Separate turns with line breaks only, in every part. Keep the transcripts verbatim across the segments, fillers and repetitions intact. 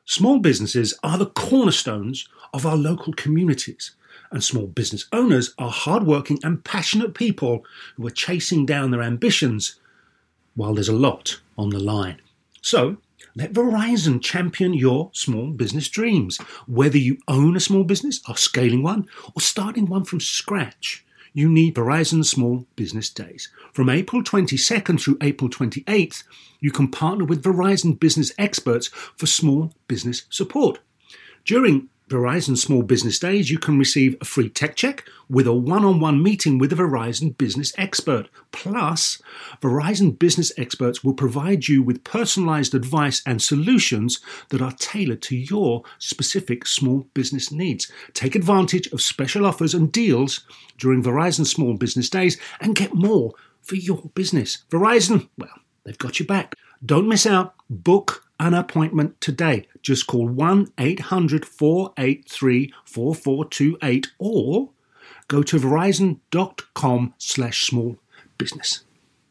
Small businesses are the cornerstones of our local communities, and small business owners are hardworking and passionate people who are chasing down their ambitions while there's a lot on the line. So, let Verizon champion your small business dreams. Whether you own a small business, are scaling one, or starting one from scratch, you need Verizon Small Business Days. From April twenty-second through April twenty-eighth, you can partner with Verizon business experts for small business support. During Verizon Small Business Days, you can receive a free tech check with a one-on-one meeting with a Verizon business expert. Plus, Verizon business experts will provide you with personalized advice and solutions that are tailored to your specific small business needs. Take advantage of special offers and deals during Verizon Small Business Days and get more for your business. Verizon, well, they've got your back. Don't miss out. Book an appointment today. Just call one eight hundred four eight three four four two eight or go to verizon.com slash small business.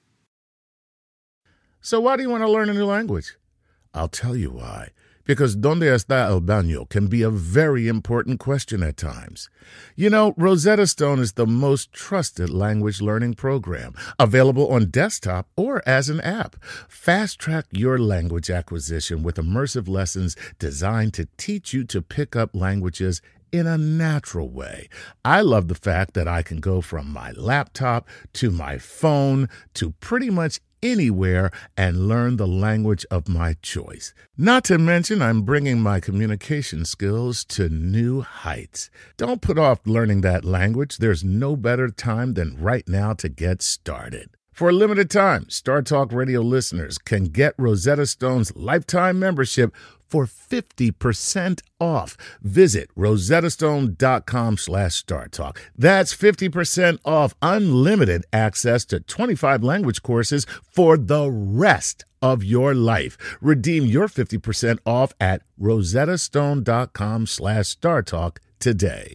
So why do you want to learn a new language? I'll tell you why. Because ¿Dónde está el baño? Can be a very important question at times. You know, Rosetta Stone is the most trusted language learning program, available on desktop or as an app. Fast-track your language acquisition with immersive lessons designed to teach you to pick up languages in a natural way. I love the fact that I can go from my laptop to my phone to pretty much anywhere and learn the language of my choice. Not to mention, I'm bringing my communication skills to new heights. Don't put off learning that language. There's no better time than right now to get started. For a limited time, Star Talk Radio listeners can get Rosetta Stone's lifetime membership for fifty percent off. Visit rosettastone.com slash StarTalk. That's fifty percent off unlimited access to twenty-five language courses for the rest of your life. Redeem your fifty percent off at rosettastone.com slash StarTalk today.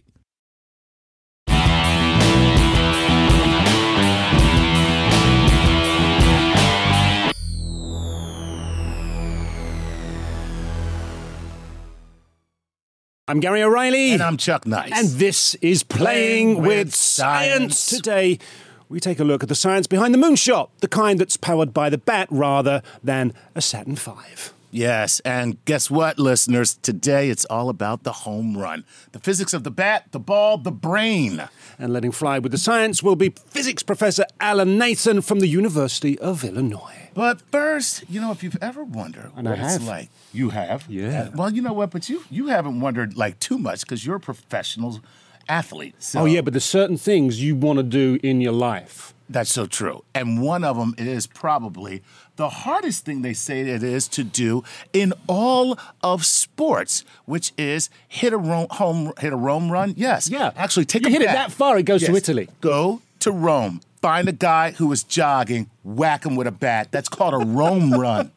I'm Gary O'Reilly.
And I'm Chuck Nice.
And this is Playing, Playing with, with science. science. Today, we take a look at the science behind the moonshot, the kind that's powered by the bat rather than a Saturn five.
Yes, and guess what, listeners? Today, it's all about the home run. The physics of the bat, the ball, the brain.
And letting fly with the science will be physics professor Alan Nathan from the University of Illinois.
But first, you know, if you've ever wondered
and
what
I have.
it's like. You have?
Yeah.
Uh, well, you know what? But you you haven't wondered, like, too much because you're a professional athlete. So
oh, yeah, but there's certain things you want to do in your life.
That's so true. And one of them is probably the hardest thing they say it is to do in all of sports, which is hit a ro- home hit a Rome run. Yes.
Yeah.
Actually, take
you
a
hit
bet.
it that far, it goes
yes.
to Italy.
Go to Rome. Find a guy who is jogging, whack him with a bat. That's called a Rome run.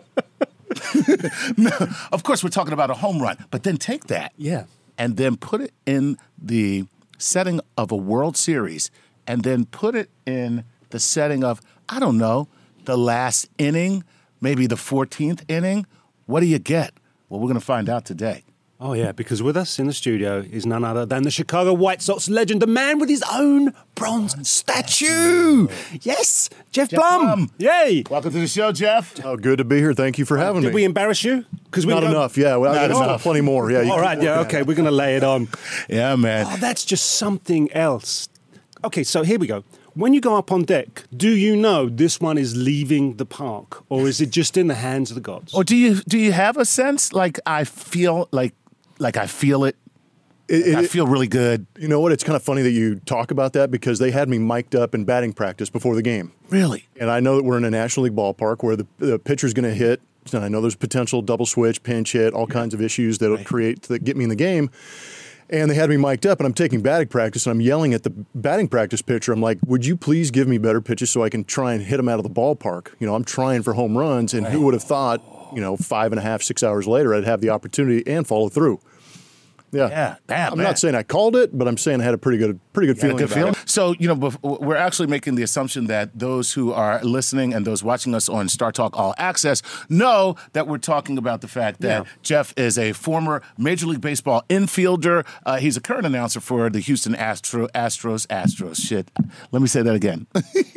No, of course, we're talking about a home run. But then take that.
Yeah.
And then put it in the setting of a World Series. And then put it in the setting of, I don't know, the last inning, maybe the fourteenth inning. What do you get? Well, we're going to find out today.
Oh, yeah, because with us in the studio is none other than the Chicago White Sox legend, the man with his own bronze statue. Yes, Jeff,
Jeff
Blum.
Blum.
Yay.
Welcome to the show, Jeff.
Oh, good to be here. Thank you for having
Did
me.
Did we embarrass you?
Because we Not enough, yeah. Well,
Not
got
enough.
plenty more. Yeah.
All right, yeah, okay, we're going to lay it on.
Yeah, man.
Oh, that's just something else. Okay, so here we go. When you go up on deck, do you know this one is leaving the park, or is it just in the hands of the gods?
Or do you do you have a sense like I feel like like I feel it?
It, it,
I feel really good.
You know what? It's kind of funny that you talk about that because they had me mic'd up in batting practice before the game.
Really?
And I know that we're in a National League ballpark where the, the pitcher's going to hit. And I know there's potential double switch, pinch hit, all yeah. kinds of issues that'll right. create that get me in the game. And they had me mic'd up, and I'm taking batting practice, and I'm yelling at the batting practice pitcher. I'm like, would you please give me better pitches so I can try and hit them out of the ballpark? You know, I'm trying for home runs, and right. who would have thought, you know, five and a half, six hours later, I'd have the opportunity and follow through. Yeah,
yeah. Damn,
I'm
man.
not saying I called it, but I'm saying I had a pretty good, pretty good feeling
good
about
feeling?
it.
So, you know, bef- we're actually making the assumption that those who are listening and those watching us on Star Talk All Access know that we're talking about the fact that
Yeah.
Jeff is a former Major League Baseball infielder. Uh, he's a current announcer for the Houston Astro- Astros. Astros, shit. Let me say that again.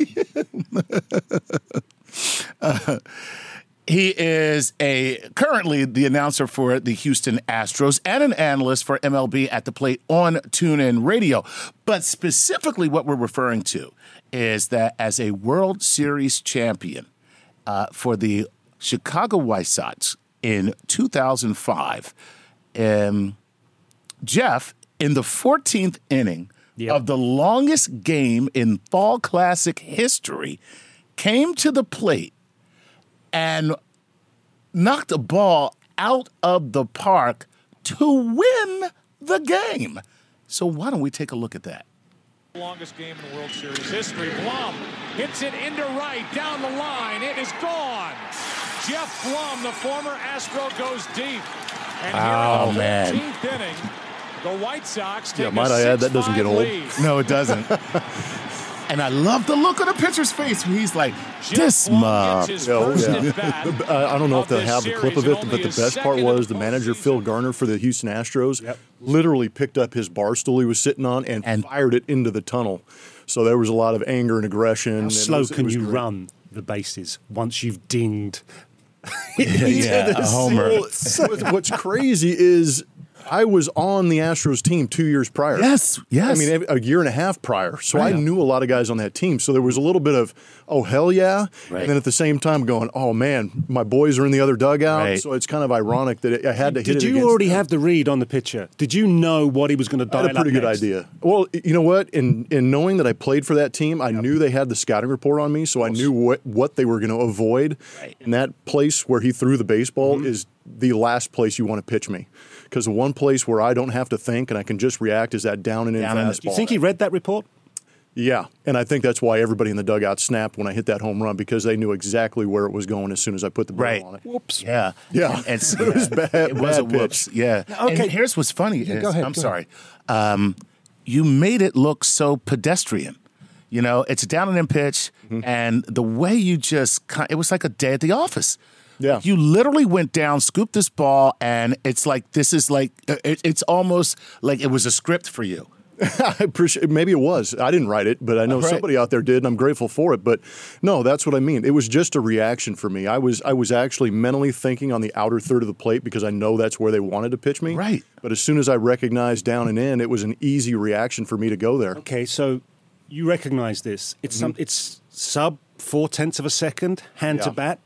uh, He is a currently the announcer for the Houston Astros and an analyst for M L B at the Plate on TuneIn Radio. But specifically what we're referring to is that as a World Series champion uh, for the Chicago White Sox in two thousand five, um, Jeff, in the fourteenth inning
Yep.
of the longest game in Fall Classic history, came to the plate and knocked a ball out of the park to win the game. So why don't we take a look at that?
Longest game in World Series history. Blum hits it into right, down the line. It is gone. Jeff Blum, the former Astro, goes deep. And
Oh,
here in the
man.
fifteenth inning, the White Sox take
Yeah,
a
might I add, that
six
doesn't get
five
old.
lead.
No, it doesn't. And I love the look on the pitcher's face when he's like,
Jeff
this
Blum
mob.
gets his
Oh,
first
yeah.
at bat
Uh, I don't know if
of
they'll
this
have the clip
series
of
and
it,
only
but the
his
best part
second
was
of
the
the
manager,
postseason.
Phil Garner, for the Houston Astros,
Yep.
literally picked up his bar stool he was sitting on and,
And-
fired it into the tunnel. So there was a lot of anger and aggression.
How
and it
slow
was- it
can
was
you
great.
run the bases once you've dinged?
Yeah, a homer.
Well, what's- what's crazy is I was on the Astros team two years prior.
Yes, yes.
I mean, a year and a half prior. So I
Right.
knew a lot of guys on that team. So there was a little bit of, oh, hell yeah.
Right.
And then at the same time going, oh, man, my boys are in the other dugout.
Right.
So it's kind of ironic that it, I had to hit
Did
it
you
against
already
them.
have the read on the pitcher? Did you know what he was going to
I
dial
had a pretty
up
good
next?
idea. Well, you know what? In in knowing that I played for that team, I knew they had the scouting report on me, so I knew what, what they were going to avoid.
Right.
And that place where he threw the baseball
Mm-hmm.
is the last place you want to pitch me. Because the one place where I don't have to think and I can just react is that down and in
Down and in.
fastball.
Do you think he read that report?
Yeah, and I think that's why everybody in the dugout snapped when I hit that home run, because they knew exactly where it was going as soon as I put the ball
Right.
on it.
Whoops.
Yeah.
Yeah.
And it's,
It was bad-
It was
bad
a whoops.
pitch.
Yeah.
Okay.
And here's what's funny is,
go ahead,
I'm
go
sorry, um, you made it look so pedestrian. You know, it's a down and in pitch,
Mm-hmm.
and the way you just, ki- it was like a day at the office.
Yeah.
You literally went down, scooped this ball, and it's like, this is like, it, it's almost like it was a script for you.
I appreciate. Maybe it was. I didn't write it, but I know
Right.
somebody out there did, and I'm grateful for it. But no, that's what I mean. It was just a reaction for me. I was I was actually mentally thinking on the outer third of the plate because I know that's where they wanted to pitch me.
Right.
But as soon as I recognized down and in, it was an easy reaction for me to go there.
Okay, so you recognize this. It's some. It's sub four tenths of a second, hand to
Yeah.
bat.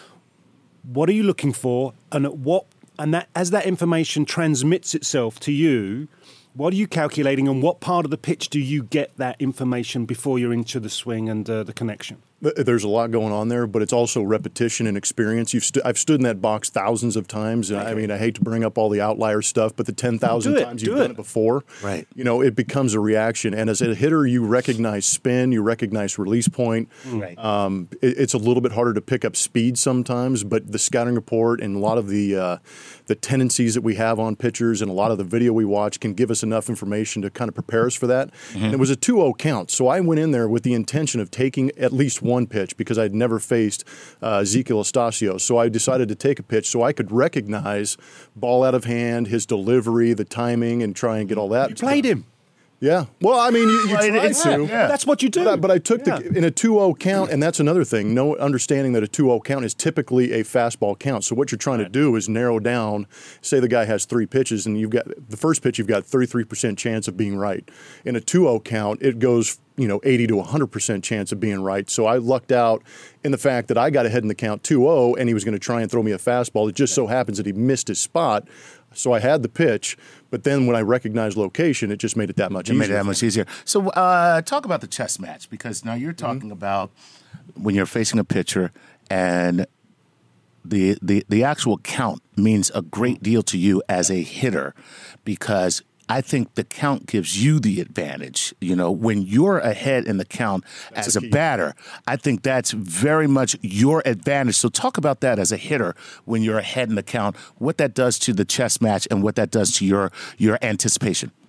What are you looking for, and at what? And that as that information transmits itself to you, what are you calculating, and what part of the pitch do you get that information before you're into the swing and uh, the connection?
Th- There's a lot going on there, but it's also repetition and experience. You've stu- I've stood in that box thousands of times. And I mean, I hate to bring up all the outlier stuff, but the ten thousand
Do it,
times
do
you've
it.
done it before,
Right.
you know, it becomes a reaction. And as a hitter, you recognize spin, you recognize release point.
Right.
Um, it, it's a little bit harder to pick up speed sometimes, but the scouting report and a lot of the uh, the tendencies that we have on pitchers and a lot of the video we watch can give us enough information to kind of prepare us for that. And it was a two oh count, so I went in there with the intention of taking at least one pitch because I'd never faced uh, Ezekiel Estacio. So I decided to take a pitch so I could recognize ball out of hand, his delivery, the timing, and try and get all that.
You played him.
Yeah. Well, I mean, you, you
Well, it-
try
it's-
to.
yeah.
That's what you do.
But I, but I took
Yeah.
the in a two oh count, and that's another thing. No understanding that a two oh count is typically a fastball count. So what you're trying to do is narrow down. Say the guy has three pitches, and you've got the first pitch, you've got thirty-three percent chance of being right. In a two oh count, it goes you know eighty to one hundred percent chance of being right. So I lucked out in the fact that I got ahead in the count two oh, and he was going to try and throw me a fastball. It just so happens that he missed his spot. So I had the pitch, but then when I recognized location, it just made it that much
It
easier.
made it that much easier. So, uh, talk about the chess match, because now you're talking
Mm-hmm.
about when you're facing a pitcher, and the, the the actual count means a great deal to you as a hitter, because I think the count gives you the advantage. You know, when you're ahead in the count as
a
a
key.
batter, I think that's very much your advantage. So talk about that as a hitter when you're ahead in the count, what that does to the chess match and what that does to your your anticipation.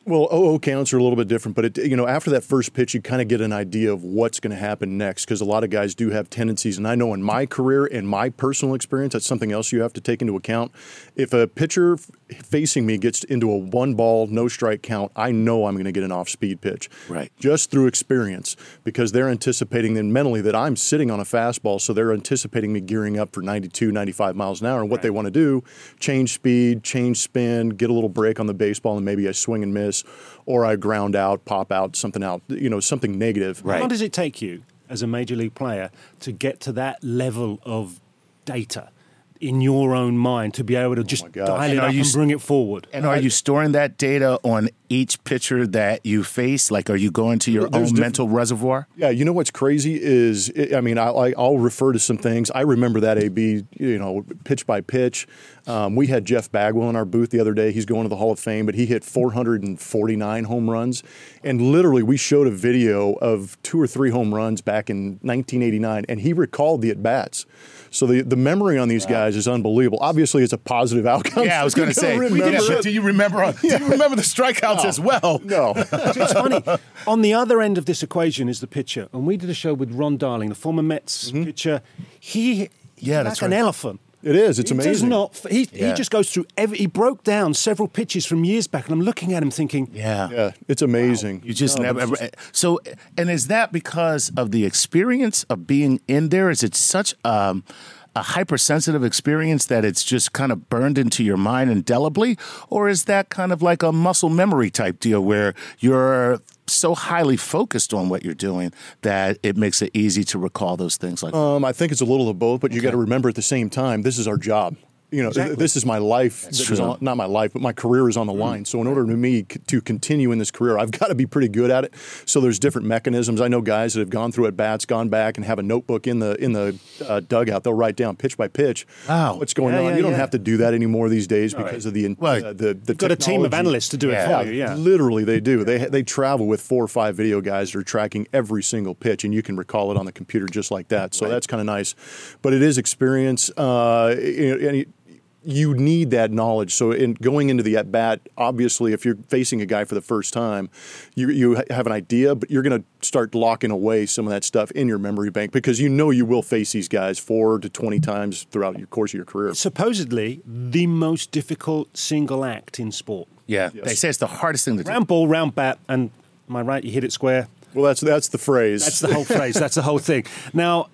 Well, oh oh counts are a little bit different, but it, you know, after that first pitch, you kind of get an idea of what's going to happen next because a lot of guys do have tendencies. And I know in my career, in my personal experience, that's something else you have to take into account. If a pitcher f- facing me gets into a one ball, no strike count, I know I'm going to get an off speed pitch.
Right.
Just through experience because they're anticipating then mentally that I'm sitting on a fastball. So they're anticipating me gearing up for ninety-two, ninety-five miles an hour. And what right. they want to do, change speed, change spin, get a little break on the baseball, and maybe I swing and miss. Or I ground out, pop out, something out, you know, something negative.
Right. How long does it take you as a major league player to get to that level of data in your own mind to be able to just
oh
dial it up and bring it forward?
And are you storing that data on each pitcher that you face? Like, are you going to your
There's
own
diff-
mental reservoir?
Yeah, you know what's crazy is, I mean, I, I, I'll refer to some things. I remember that A B, you know, pitch by pitch. Um, we had Jeff Bagwell in our booth the other day. He's going to the Hall of Fame, but he hit four hundred forty-nine home runs. And literally, we showed a video of two or three home runs back in nineteen eighty-nine, and he recalled the at-bats. So the, the memory on these guys is unbelievable. Obviously, it's a positive outcome.
Yeah, I was going to say.
Remember
Yeah, but do you remember? Do you remember the strikeouts
no,
as well?
No.
It's funny. On the other end of this equation is the pitcher, and we did a show with Ron Darling, the former Mets mm-hmm. pitcher. He, he's
yeah,
like
that's
an
right.
elephant.
It is. It's
he
amazing.
Does not. He
yeah.
he just goes through every. He broke down several pitches from years back, and I'm looking at him thinking,
Yeah,
yeah, it's amazing.
Wow. You just
no,
never.
just...
So, and is that because of the experience of being in there? Is it such um, a hypersensitive experience that it's just kind of burned into your mind indelibly, or is that kind of like a muscle memory type deal where you're so highly focused on what you're doing that it makes it easy to recall those things like
um, I think it's a little of both, but you okay. got to remember at the same time, this is our job. You know,
exactly.
this is my life.
That's
that
true.
Is on, not my life, but my career is on the line. So in order for me to continue in this career, I've got to be pretty good at it. So there's different mechanisms. I know guys that have gone through at bats, gone back, and have a notebook in the in the uh, dugout. They'll write down pitch by pitch
wow.
what's going
yeah,
on.
Yeah,
you don't
yeah.
have to do that anymore these days because
right.
of the
well,
uh, the the.
You've got a team of analysts to do it
yeah.
for you. Yeah,
literally they do. They they travel with four or five video guys that are tracking every single pitch, and you can recall it on the computer just like that. So right. that's kind of nice. But it is experience. Uh, and you need that knowledge. So in going into the at-bat, obviously, if you're facing a guy for the first time, you you have an idea, but you're going to start locking away some of that stuff in your memory bank because you know you will face these guys four to twenty times throughout your course of your career.
Supposedly, the most difficult single act in sport.
Yeah,
yes.
They say it's the hardest thing to do.
Round ball, round bat, and am I right? You hit it square.
Well, that's that's the phrase.
That's the whole phrase. That's the whole thing. Now,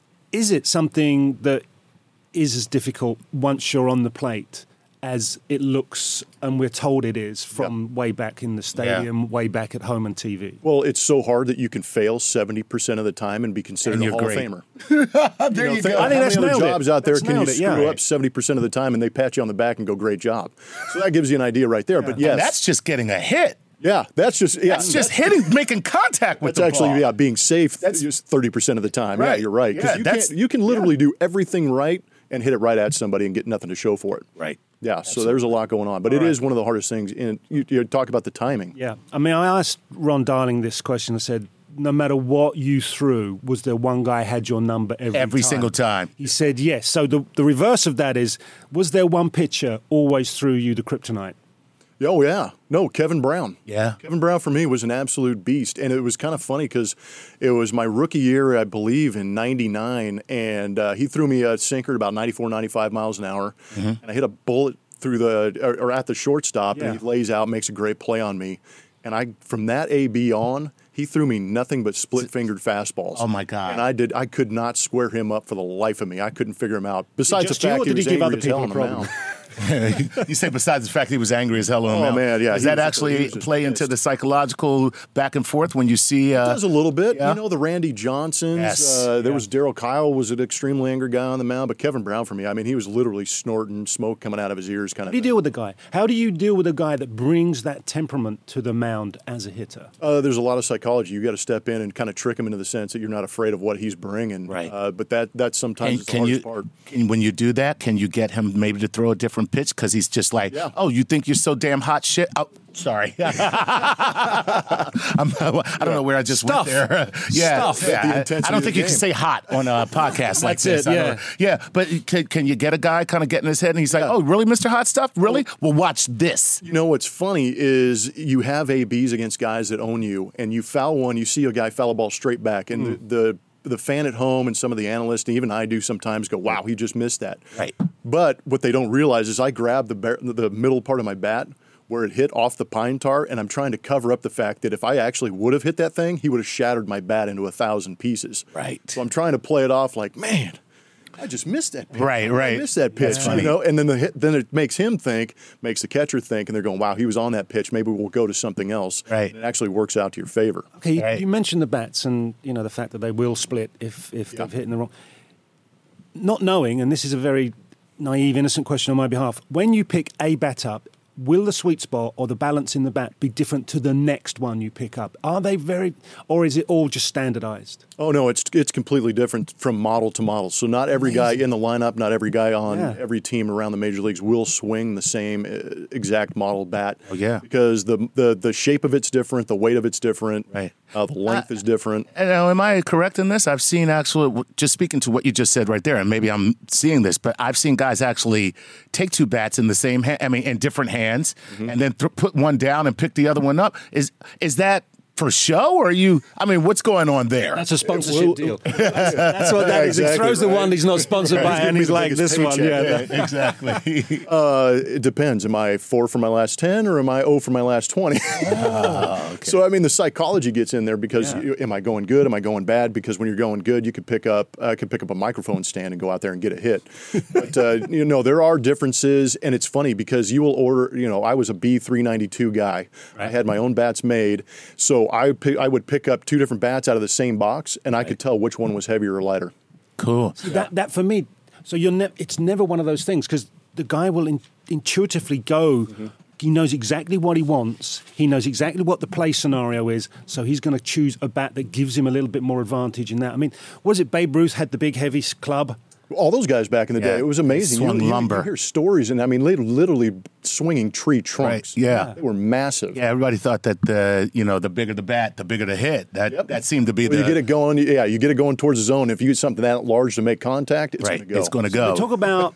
is it something that is as difficult once you're on the plate as it looks and we're told it is from yep. way back in the stadium, yeah. way back at home on T V?
Well, it's so hard that you can fail seventy percent of the time and be considered
and
a Hall
great.
of Famer.
there
you, know,
you
think,
go.
I think
how
that's
many other
nailed
jobs
it.
out there
That's
can you
nailed it,
screw
yeah.
up seventy percent of the time and they pat you on the back and go, great job. So that gives you an idea right there.
Yeah.
But yes.
And that's just getting a hit.
Yeah, that's just yeah.
That's just hitting, making contact with
That's
the
actually
ball.
yeah, being safe.
That's
just thirty percent of the time.
Right.
Yeah, you're right. Because
Yeah,
you,
that's-
can't- you can literally do everything right and hit it right at somebody and get nothing to show for it.
Right.
Yeah. So there's a lot going on, but
All
it
right.
is one of the hardest things. And you, you talk about the timing.
Yeah. I mean, I asked Ron Darling this question. I said, no matter what you threw, was there one guy had your number every,
Every
time?
single time.
He said yes. So the, the reverse of that is, was there one pitcher always threw you the kryptonite?
Oh, yeah. No, Kevin Brown.
Yeah.
Kevin Brown for me was an absolute beast. And it was kind of funny because it was my rookie year, I believe, in ninety-nine. And uh, he threw me a sinker at about ninety-four, ninety-five miles an hour. Mm-hmm. And I hit a bullet through the, or, or at the shortstop.
Yeah.
And he lays out, makes a great play on me. And I, from that A B on, he threw me nothing but split-fingered fastballs.
Oh, my God.
And I did. I could not square him up for the life of me. I couldn't figure him out. Besides the
just you,
fact
or
he
did
was
he give
angry
other
as hell
people
on the
a problem?
mound.
You say besides the fact he was angry as hell on
Oh,
him.
man, yeah,
Does
he
that
was just-
actually
he was just
play into
pissed.
the psychological back and forth when you see? Uh,
It does a little bit.
yeah.
You know, the Randy Johnsons.
Yes.
Uh, there
Yeah.
was Daryl Kyle was an extremely angry guy on the mound, but Kevin Brown for me, I mean, he was literally snorting smoke coming out of his ears kind
How
of
do you
thing.
deal with the guy? How do you deal with a guy that brings that temperament to the mound as a hitter?
Uh, there's a lot of psychology. You got to step in and kind of trick him into the sense that you're not afraid of what he's bringing.
Right.
Uh, but that that's sometimes
can,
is the
can
hardest
you,
part.
can, when you do that, can you get him maybe to throw a different different pitch because he's just like,
Yeah.
oh, you think you're so damn hot shit? Oh, sorry. I'm, I don't know where I just
Stuff.
went there. yeah,
Stuff.
yeah.
The
I,
intensity
I don't
of
think
the
you can
game.
say hot on a podcast like
That's
this.
it,
I
yeah.
don't know. Yeah, but can, can you get a guy kind of get in his head and he's like, oh, really, Mister Hot Stuff? Really? Well, watch this.
You know what's funny is you have A Bs against guys that own you, and you foul one, you see a guy foul a ball straight back, and
Mm.
the, the the fan at home and some of the analysts, and even I do sometimes, go, wow, he just missed that.
Right.
But what they don't realize is I grabbed the bar- the middle part of my bat where it hit off the pine tar, and I'm trying to cover up the fact that if I actually would have hit that thing, he would have shattered my bat into a thousand pieces.
Right.
So I'm trying to play it off like, man, I just missed that pitch.
Right, right.
I missed that pitch.
That's funny.
You know, and then the hit, then it makes him think, makes the catcher think, and they're going, "Wow, he was on that pitch. Maybe we'll go to something else."
Right.
And it actually works out to your favor.
Okay, you,
Right.
you mentioned the bats and you know the fact that they will split if if
Yeah.
they've hit in the wrong. Not knowing, and this is a very naive, innocent question on my behalf. When you pick a bat up, will the sweet spot or the balance in the bat be different to the next one you pick up? Are they very, or is it all just standardized?
Oh no, it's it's completely different from model to model. So not every guy in the lineup, not every guy on
Yeah.
every team around the major leagues will swing the same uh, exact model bat.
Oh, yeah.
because the the the shape of it's different, the weight of it's different,
Right.
Uh, the length
Uh,
is different.
And now, am I correct in this? I've seen actually, just speaking to what you just said right there, and maybe I'm seeing this, but I've seen guys actually take two bats in the same hand, I mean, in different hands,
Mm-hmm.
and then th- put one down and pick the other one up. Is is that for show, or are you? I mean, what's going on there?
That's a sponsorship
will-
deal. That's, that's what that is. He
Exactly,
throws the
right.
one he's not sponsored by,
He's giving
and
me
he's
the
like,
biggest
this one,
paycheck.
yeah.
exactly.
Uh, it depends. Am I four for my last ten, or am I zero for my last twenty?
Oh, okay.
So I mean, the psychology gets in there because
Yeah.
you, am I going good? Am I going bad? Because when you're going good, you could pick up I could pick up a microphone stand and go out there and get a hit. But uh, you know, there are differences, and it's funny because you will order. You know, I was a B three ninety-two guy. I had my own bats made, so I pick, I would pick up two different bats out of the same box, and I could tell which one was heavier or lighter.
Cool.
That that for me, so you're ne- it's never one of those things because the guy will in- intuitively go.
Mm-hmm.
He knows exactly what he wants. He knows exactly what the play scenario is. So he's going to choose a bat that gives him a little bit more advantage in that. I mean, was it Babe Ruth had the big heavy s- club?
All those guys back in the
Yeah.
day, it was amazing.
Swung
you, you-
lumber.
you hear stories, and I mean, they literally swinging tree trunks.
Right, yeah.
They were massive.
Yeah, everybody thought that the you know the bigger the bat, the bigger the hit. That
Yep.
that seemed to be
Well,
the
you get it going. Yeah, you get it going towards the zone. If you get something that large to make contact, it's
right.
going to go.
It's going to go.
We talk about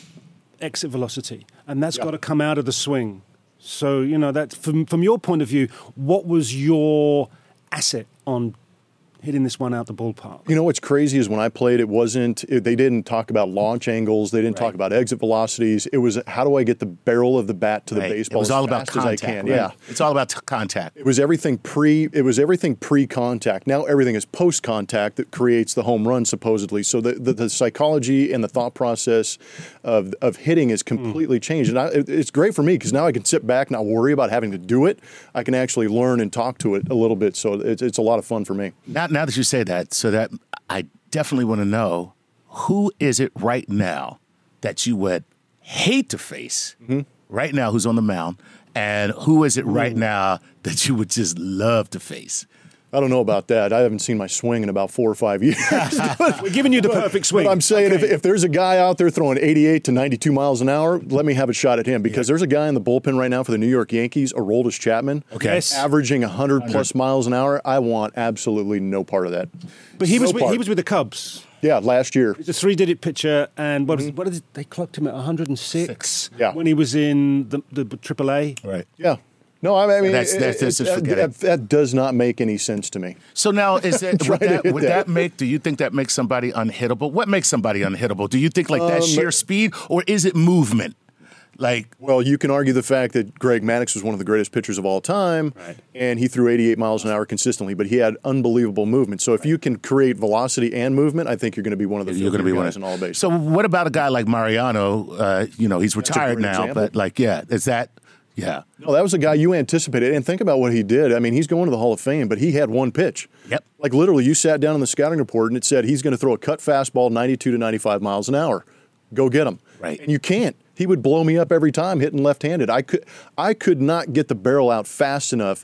exit velocity, and that's
Yeah.
got to come out of the swing. So, you know, that from, from your point of view, what was your asset on hitting this one out the ballpark?
You know what's crazy is when I played, it wasn't. It, they didn't talk about launch angles. They didn't talk
Right.
about exit velocities. It was how do I get the barrel of the bat to the
Right.
baseball
It was
as
all about
fast
contact.
as I can.
right?
Yeah.
It's all about t- contact.
It was everything pre. It was everything pre-contact. Now everything is post-contact that creates the home run supposedly. So the, the, the psychology and the thought process of of hitting is completely changed. And I, it, it's great for me because now I can sit back, not worry about having to do it. I can actually learn and talk to it a little bit. So it's it's a lot of fun for me.
Now, now that you say that, so that I definitely want to know who is it right now that you would hate to face
Mm-hmm.
right now who's on the mound, and who is it right now that you would just love to face?
I don't know about that. I haven't seen my swing in about four or five years.
We're giving you the perfect swing.
But I'm saying if,
Okay.
if there's a guy out there throwing eighty-eight to ninety-two miles an hour, let me have a shot at him because there's a guy in the bullpen right now for the New York Yankees, Aroldis Chapman,
Okay.
Yes.
averaging one hundred plus miles an hour. I want absolutely no part of that.
But he was
No
with,
part.
he was with the Cubs.
Yeah, last year.
He's a three-digit pitcher, and what, was, what did they clocked him at one hundred six
Six.
Yeah.
when he was in the, the triple A.
Right.
Yeah. No, I mean,
That's- that's-
it-
that's just
that,
forget
that,
it.
that does not make any sense to me.
So now, is it
Try
would,
to
that,
hit
would
that.
that make? Do you think that makes somebody unhittable? What makes somebody unhittable? Do you think like that
Um,
sheer speed, or is it movement? Like,
Well, you can argue the fact that Greg Maddux was one of the greatest pitchers of all time,
Right.
and he threw eighty-eight miles an hour consistently, but he had unbelievable movement. So if you can create velocity and movement, I think you're going to be one of the
you're going to be one
guys
of
in all base.
So what about a guy like Mariano? Uh, you know, he's
a
retired
great
now,
example.
but like, yeah, is that? Yeah.
No, that was a guy you anticipated. And think about what he did. I mean, he's going to the Hall of Fame, but he had one pitch.
Yep.
Like literally, you sat down in the scouting report and it said he's going to throw a cut fastball ninety-two to ninety-five miles an hour. Go get him.
Right.
And you can't. He would blow me up every time hitting left-handed. I could, I could not get the barrel out fast enough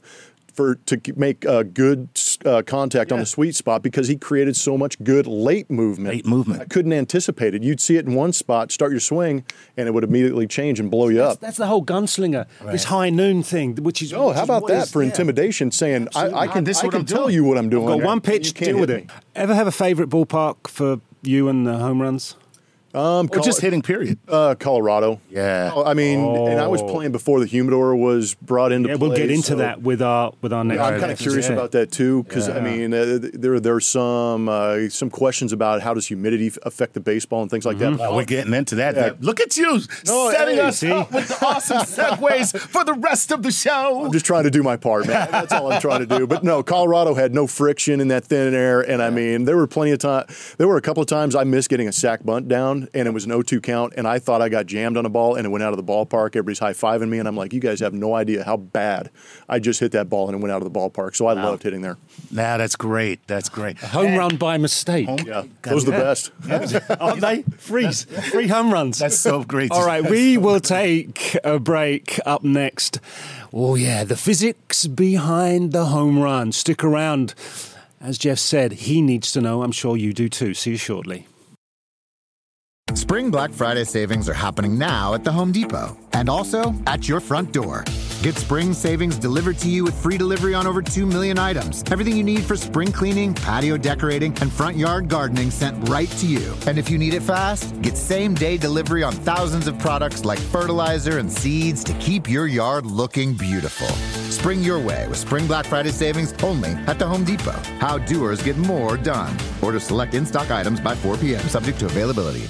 for to make uh, good uh, contact yeah. on the sweet spot because he created so much good late movement.
Late movement.
I couldn't anticipate it. You'd see it in one spot, start your swing, and it would immediately change and blow you
that's,
up.
That's the whole gunslinger, right. this high noon thing, which is.
Oh,
which
how
is
about that
is,
for
yeah.
intimidation? Saying I, I can,
this
I can tell
doing.
you what I'm doing.
I've got one pitch, deal with it. Me. Ever have a favourite ballpark for you and the home runs?
Um,
or
Col-
just hitting, period.
Uh, Colorado.
Yeah.
I mean, oh. and I was playing before the humidor was brought into
yeah,
play.
We'll get into
so
that with our with our next.
I'm kind of curious yeah. about that too, because yeah. I mean, uh, there there's some uh, some questions about how does humidity affect the baseball and things like mm-hmm. that.
Well, we're getting into that. Yeah. Look at you
no,
setting
hey,
us
see?
up with the awesome segues for the rest of the show.
I'm just trying to do my part, man. That's all I'm trying to do. But no, Colorado had no friction in that thin air, and I mean, there were plenty of time. There were a couple of times I missed getting a sack bunt down, and it was an oh two count, and I thought I got jammed on a ball, and it went out of the ballpark. Everybody's high-fiving me, and I'm like, you guys have no idea how bad I just hit that ball, and it went out of the ballpark. So I wow. loved hitting there.
Nah, that's great. That's great.
A home and run by mistake.
Home, yeah, those are the best.
Yeah. Aren't they? Freeze. Free home runs.
That's so great.
All right, we will take a break up next. Oh, yeah, the physics behind the home run. Stick around. As Jeff said, he needs to know. I'm sure you do too. See you shortly.
Spring Black Friday savings are happening now at the Home Depot and also at your front door. Get spring savings delivered to you with free delivery on over two million items. Everything you need for spring cleaning, patio decorating, and front yard gardening sent right to you. And if you need it fast, get same-day delivery on thousands of products like fertilizer and seeds to keep your yard looking beautiful. Spring your way with Spring Black Friday savings only at the Home Depot. How doers get more done. Order select in-stock items by four p.m. subject to availability.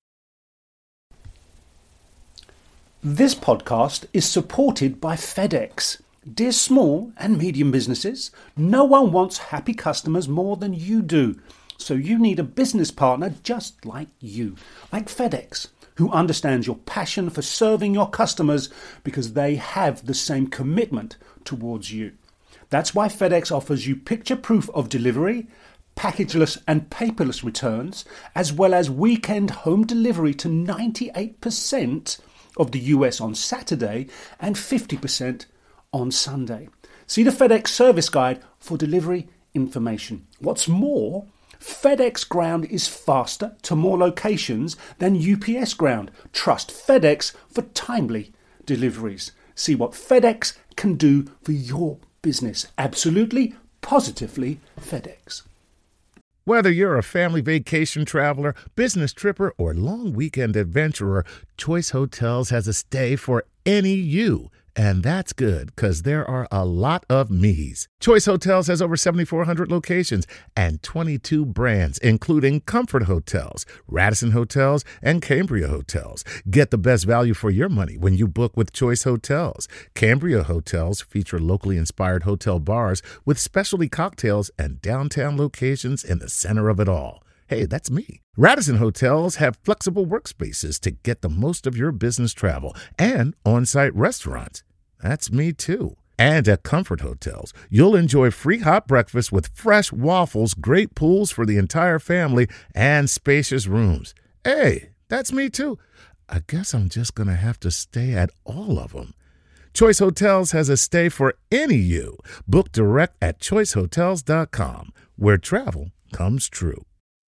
This podcast is supported by FedEx. Dear small and medium businesses, no one wants happy customers more than you do. So you need a business partner just like you, like FedEx, who understands your passion for serving your customers because they have the same commitment towards you. That's why FedEx offers you picture proof of delivery, packageless and paperless returns, as well as weekend home delivery to ninety-eight percent of the U S on Saturday and fifty percent on Sunday. See the FedEx service guide for delivery information. What's more, FedEx Ground is faster to more locations than U P S Ground. Trust FedEx for timely deliveries. See what FedEx can do for your business. Absolutely, positively FedEx.
Whether you're a family vacation traveler, business tripper, or long weekend adventurer, Choice Hotels has a stay for any you. And that's good, because there are a lot of me's. Choice Hotels has over seventy-four hundred locations and twenty-two brands, including Comfort Hotels, Radisson Hotels, and Cambria Hotels. Get the best value for your money when you book with Choice Hotels. Cambria Hotels feature locally inspired hotel bars with specialty cocktails and downtown locations in the center of it all. Hey, that's me. Radisson Hotels have flexible workspaces to get the most of your business travel and on-site restaurants. That's me too. And at Comfort Hotels, you'll enjoy free hot breakfast with fresh waffles, great pools for the entire family, and spacious rooms. Hey, that's me too. I guess I'm just going to have to stay at all of them. Choice Hotels has a stay for any you. Book direct at choice hotels dot com, where travel comes true.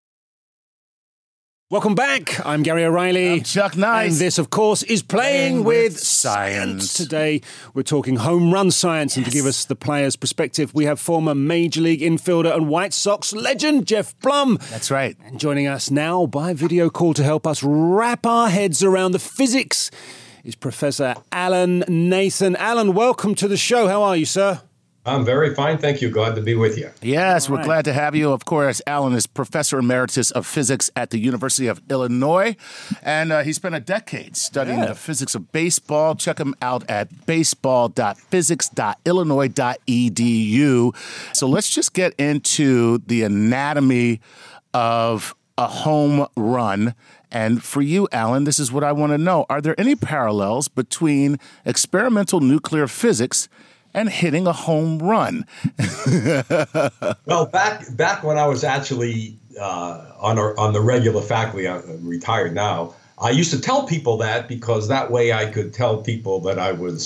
Welcome back. I'm Gary O'Reilly.
I'm Chuck Nice.
And this, of course, is Playing, Playing with, with science. science. Today, we're talking home run science. Yes. And to give us the player's perspective, we have former Major League infielder and White Sox legend, Jeff Blum.
That's right.
And joining us now by video call to help us wrap our heads around the physics is Professor Alan Nathan. Alan, welcome to the show. How are you, sir?
I'm very fine. Thank you. Glad to be with you.
Yes,
All
we're
right.
glad to have you. Of course, Alan is Professor Emeritus of Physics at the University of Illinois, and uh, he spent a decade studying yeah. the physics of baseball. Check him out at baseball dot physics dot illinois dot e d u. So let's just get into the anatomy of a home run. And for you, Alan, this is what I want to know. Are there any parallels between experimental nuclear physics and hitting a home run?
Well, back back when I was actually uh, on our, on the regular faculty, I'm retired now, I used to tell people that because that way I could tell people that I was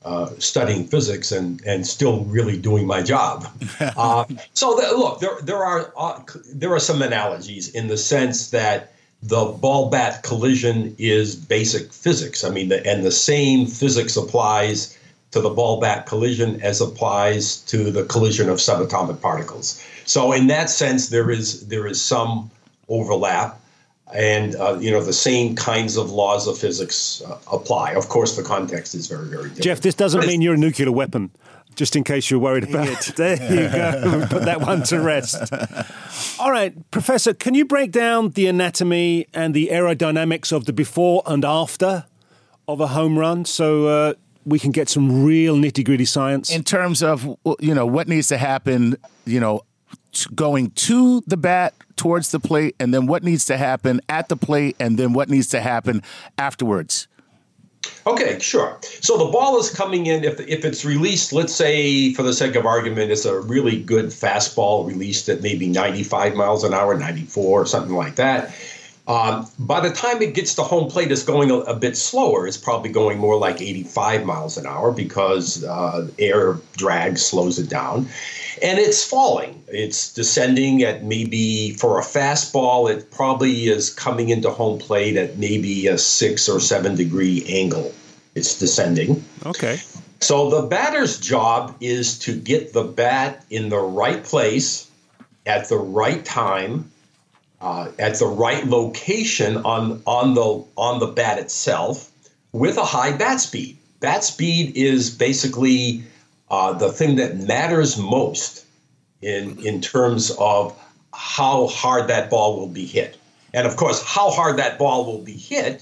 uh, studying physics and, and still really doing my job. Uh, so the, look, there there are uh, there are some analogies in the sense that the ball bat collision is basic physics. I mean, the, and the same physics applies to the ball bat collision as applies to the collision of subatomic particles. So in that sense, there is there is some overlap. And, uh, you know, the same kinds of laws of physics uh, apply. Of course, the context is very, very different.
Jeff, this doesn't mean you're a nuclear weapon, just in case you're worried about it. There you go. Put that one to rest. All right, Professor, can you break down the anatomy and the aerodynamics of the before and after of a home run so uh, we can get some real nitty-gritty science?
In terms of, you know, what needs to happen, you know, going to the bat towards the plate, and then what needs to happen at the plate, and then what needs to happen afterwards.
Okay, sure. So the ball is coming in. If if it's released, let's say for the sake of argument, it's a really good fastball released at maybe ninety-five miles an hour, ninety-four, or something like that. Um, by the time it gets to home plate, it's going a, a bit slower. It's probably going more like eighty-five miles an hour because uh, air drag slows it down. And it's falling. It's descending at maybe, for a fastball, it probably is coming into home plate at maybe a six or seven degree angle. It's descending.
Okay.
So the batter's job is to get the bat in the right place at the right time, uh, at the right location on, on the on the bat itself with a high bat speed. Bat speed is basically Uh, the thing that matters most in in terms of how hard that ball will be hit. And of course, how hard that ball will be hit,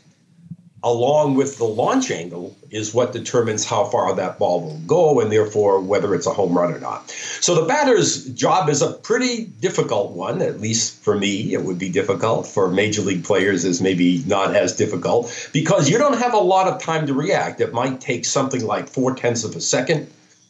along with the launch angle, is what determines how far that ball will go and therefore whether it's a home run or not. So the batter's job is a pretty difficult one, at least for me. It would be difficult. For major league players, is maybe not as difficult because you don't have a lot of time to react. It might take something like four tenths of a second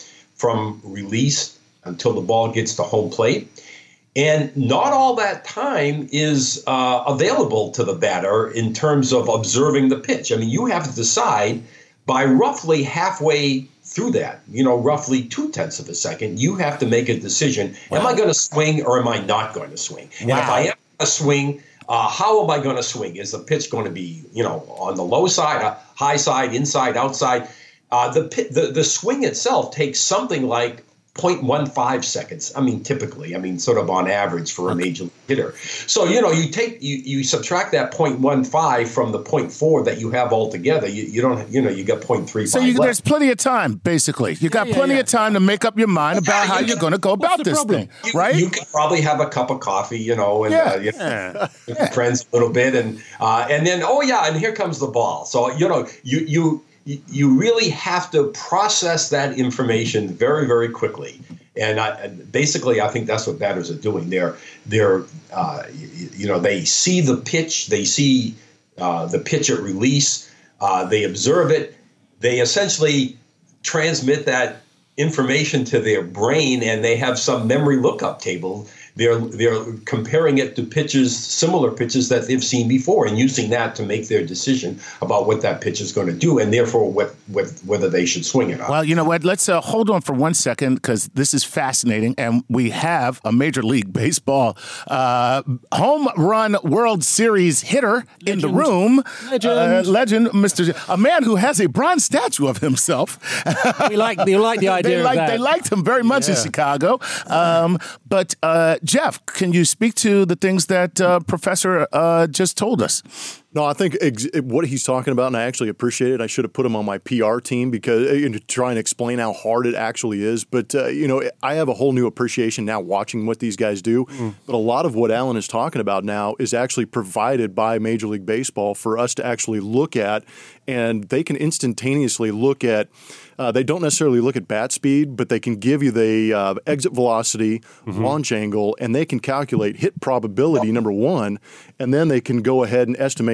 from release until the ball gets to home plate. And not all that time is uh, available to the batter in terms of observing the pitch. I mean, you have to decide by roughly halfway through that, you know, roughly two tenths of a second, you have to make a decision. Wow. Am I going to swing or am I not going to swing? Wow. And if I am going to swing, uh, how am I going to swing? Is the pitch going to be, you know, on the low side, uh, high side, inside, outside? Uh, the, the the swing itself takes something like zero point one five seconds. I mean, typically, I mean, sort of on average for a major league hitter. So, you know, you take you, you subtract that zero point one five from the zero point four that you have altogether. You, you don't, you know, you got zero point three five.
So you, there's plenty of time, basically. You got yeah, plenty yeah. of time to make up your mind about how you're going to go about this problem? thing,
you,
right?
You could probably have a cup of coffee, you know, and
yeah.
uh, you know, with your friends a little bit, and uh, and then oh yeah, and here comes the ball. So you know, you you. You really have to process that information very, very quickly, and I, basically, I think that's what batters are doing. They're, they're, uh, you, you know, they see the pitch, they see uh, the pitch at release, uh, they observe it, they essentially transmit that information to their brain, and they have some memory lookup table. They're they're comparing it to pitches, similar pitches that they've seen before, and using that to make their decision about what that pitch is going to do, and therefore what, what, whether they should swing it or not.
Well, you know what? Let's uh, hold on for one second because this is fascinating, and we have a Major League Baseball uh, home run World Series hitter legend. in the room.
Legend,
uh, legend, Mister J- a man who has a bronze statue of himself.
we like they like the idea.
they
of
like
that.
they liked him very much yeah. in Chicago, um, but. Uh, Jeff, can you speak to the things that uh, Professor uh, just told us?
No, I think ex- what he's talking about, and I actually appreciate it. I should have put him on my P R team because uh, to try and explain how hard it actually is. But, uh, you know, I have a whole new appreciation now watching what these guys do. Mm. But a lot of what Alan is talking about now is actually provided by Major League Baseball for us to actually look at. And they can instantaneously look at uh, – they don't necessarily look at bat speed, but they can give you the uh, exit velocity, mm-hmm. launch angle, and they can calculate hit probability, number one, and then they can go ahead and estimate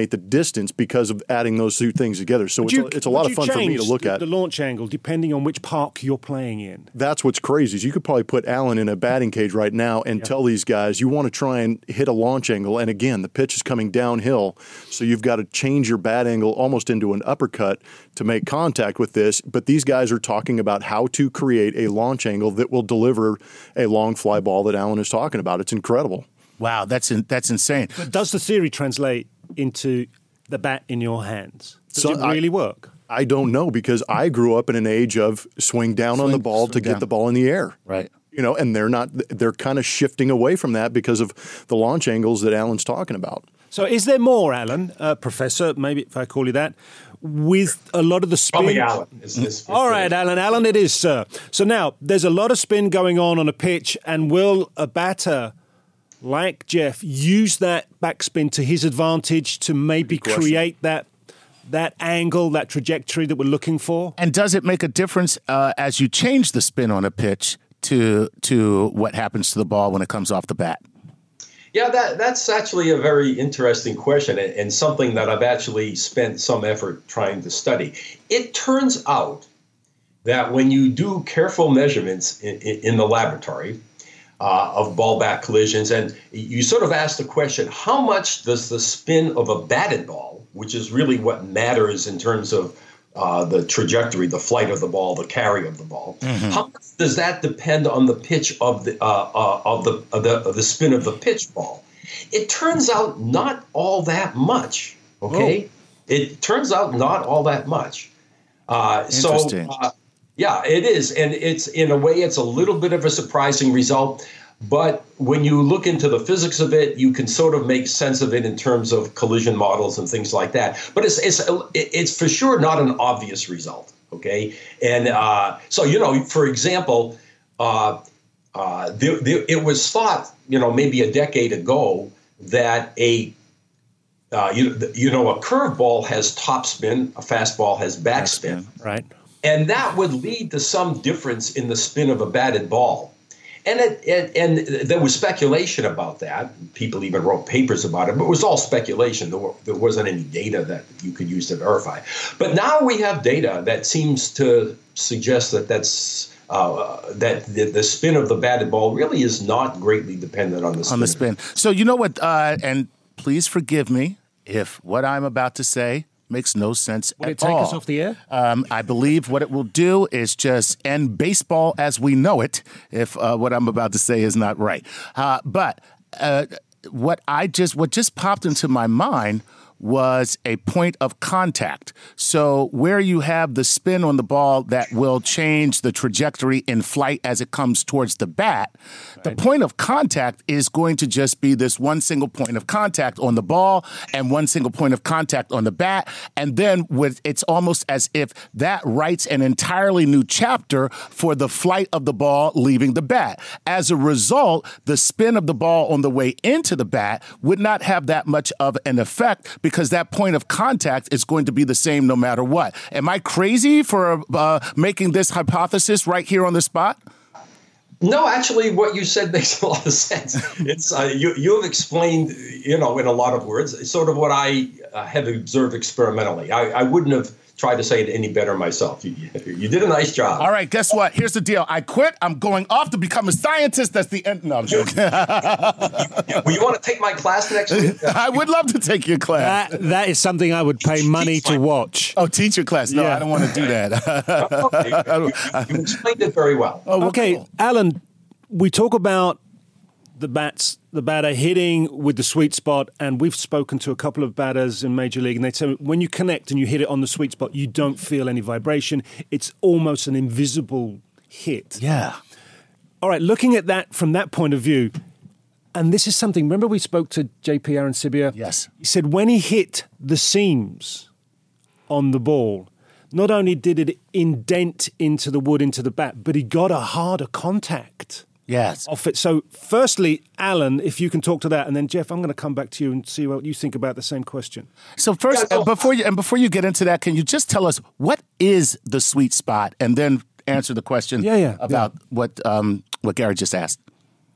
create the distance because of adding those two things together. So it's,
you,
a, it's a lot of fun for me to look
the,
at.
The launch angle, depending on which park you're playing in.
That's what's crazy is you could probably put Allen in a batting cage right now and yeah. tell these guys you want to try and hit a launch angle. And again, the pitch is coming downhill, so you've got to change your bat angle almost into an uppercut to make contact with this. But these guys are talking about how to create a launch angle that will deliver a long fly ball that Allen is talking about. It's incredible.
Wow, that's in, that's insane.
But does the theory translate into the bat in your hands? Does
so
it really
I,
work?
I don't know because I grew up in an age of swing down swing, on the ball to down. get the ball in the air.
Right.
You know, and they're not. They're kind of shifting away from that because of the launch angles that Alan's talking about.
So, is there more, Alan, uh, Professor? Maybe if I call you that, with a lot of the spin.
Call me Alan. Is this
All right, Alan. Alan, it is, sir. So now there's a lot of spin going on on a pitch, and will a batter like Jeff use that backspin to his advantage to maybe create that that angle, that trajectory that we're looking for?
And does it make a difference uh, as you change the spin on a pitch to to what happens to the ball when it comes off the bat?
Yeah, that that's actually a very interesting question and, and something that I've actually spent some effort trying to study. It turns out that when you do careful measurements in, in, in the laboratory, Uh, of ball-back collisions, and you sort of ask the question, how much does the spin of a batted ball, which is really what matters in terms of uh, the trajectory, the flight of the ball, the carry of the ball, mm-hmm. how much does that depend on the pitch of the uh, uh, of the, of the of the spin of the pitch ball? It turns out not all that much. Okay, oh. It turns out not all that much. Uh,
Interesting.
So. Uh, Yeah, it is. And it's in a way, it's a little bit of a surprising result. But when you look into the physics of it, you can sort of make sense of it in terms of collision models and things like that. But it's it's it's for sure not an obvious result. OK, and uh, so, you know, for example, uh, uh, there, there, it was thought, you know, maybe a decade ago that a uh, you, you know, a curveball has topspin, a fastball has backspin.
Right.
And that would lead to some difference in the spin of a batted ball. And it, it, and there was speculation about that. People even wrote papers about it, but it was all speculation. There, were, there wasn't any data that you could use to verify. But now we have data that seems to suggest that that's uh, that the, the spin of the batted ball really is not greatly dependent on the spin.
On the spin. So you know what, uh, and please forgive me if what I'm about to say makes no sense
Would
at
it take
all.
us off the air?
Um, I believe what it will do is just end baseball as we know it, if uh, what I'm about to say is not right. Uh, but uh, what I just what just popped into my mind was a point of contact. So where you have the spin on the ball that will change the trajectory in flight as it comes towards the bat, right. The point of contact is going to just be this one single point of contact on the ball and one single point of contact on the bat. And then with it's almost as if that writes an entirely new chapter for the flight of the ball leaving the bat. As a result, the spin of the ball on the way into the bat would not have that much of an effect because that point of contact is going to be the same no matter what. Am I crazy for uh, making this hypothesis right here on the spot?
No, actually, what you said makes a lot of sense. It's uh, you. You have explained, you know, in a lot of words, sort of what I uh, have observed experimentally. I, I wouldn't have tried to say it any better myself. You, you did a nice job.
All right, guess what? Here's the deal. I quit. I'm going off to become a scientist. That's the end. No, I'm joking.
Well, you want to take my class next week?
I would love to take your class.
That, that is something I would pay money to watch.
Oh, teacher class. No, yeah. I don't want to do that.
Okay. you, you explained it very well.
Oh, well,
okay,
cool.
Alan, we talk about the bats, the batter hitting with the sweet spot, and we've spoken to a couple of batters in Major League, and they say when you connect and you hit it on the sweet spot, you don't feel any vibration. It's almost an invisible hit.
Yeah.
All right, looking at that from that point of view, and this is something, remember we spoke to J P Arencibia?
Yes.
He said when he hit the seams on the ball, not only did it indent into the wood, into the bat, but he got a harder contact.
Yes.
Off it. So, firstly, Alan, if you can talk to that, and then Jeff, I'm going to come back to you and see what you think about the same question.
So first, uh, before you and before you get into that, can you just tell us what is the sweet spot, and then answer the question
yeah, yeah,
about
yeah.
what um, what Gary just asked?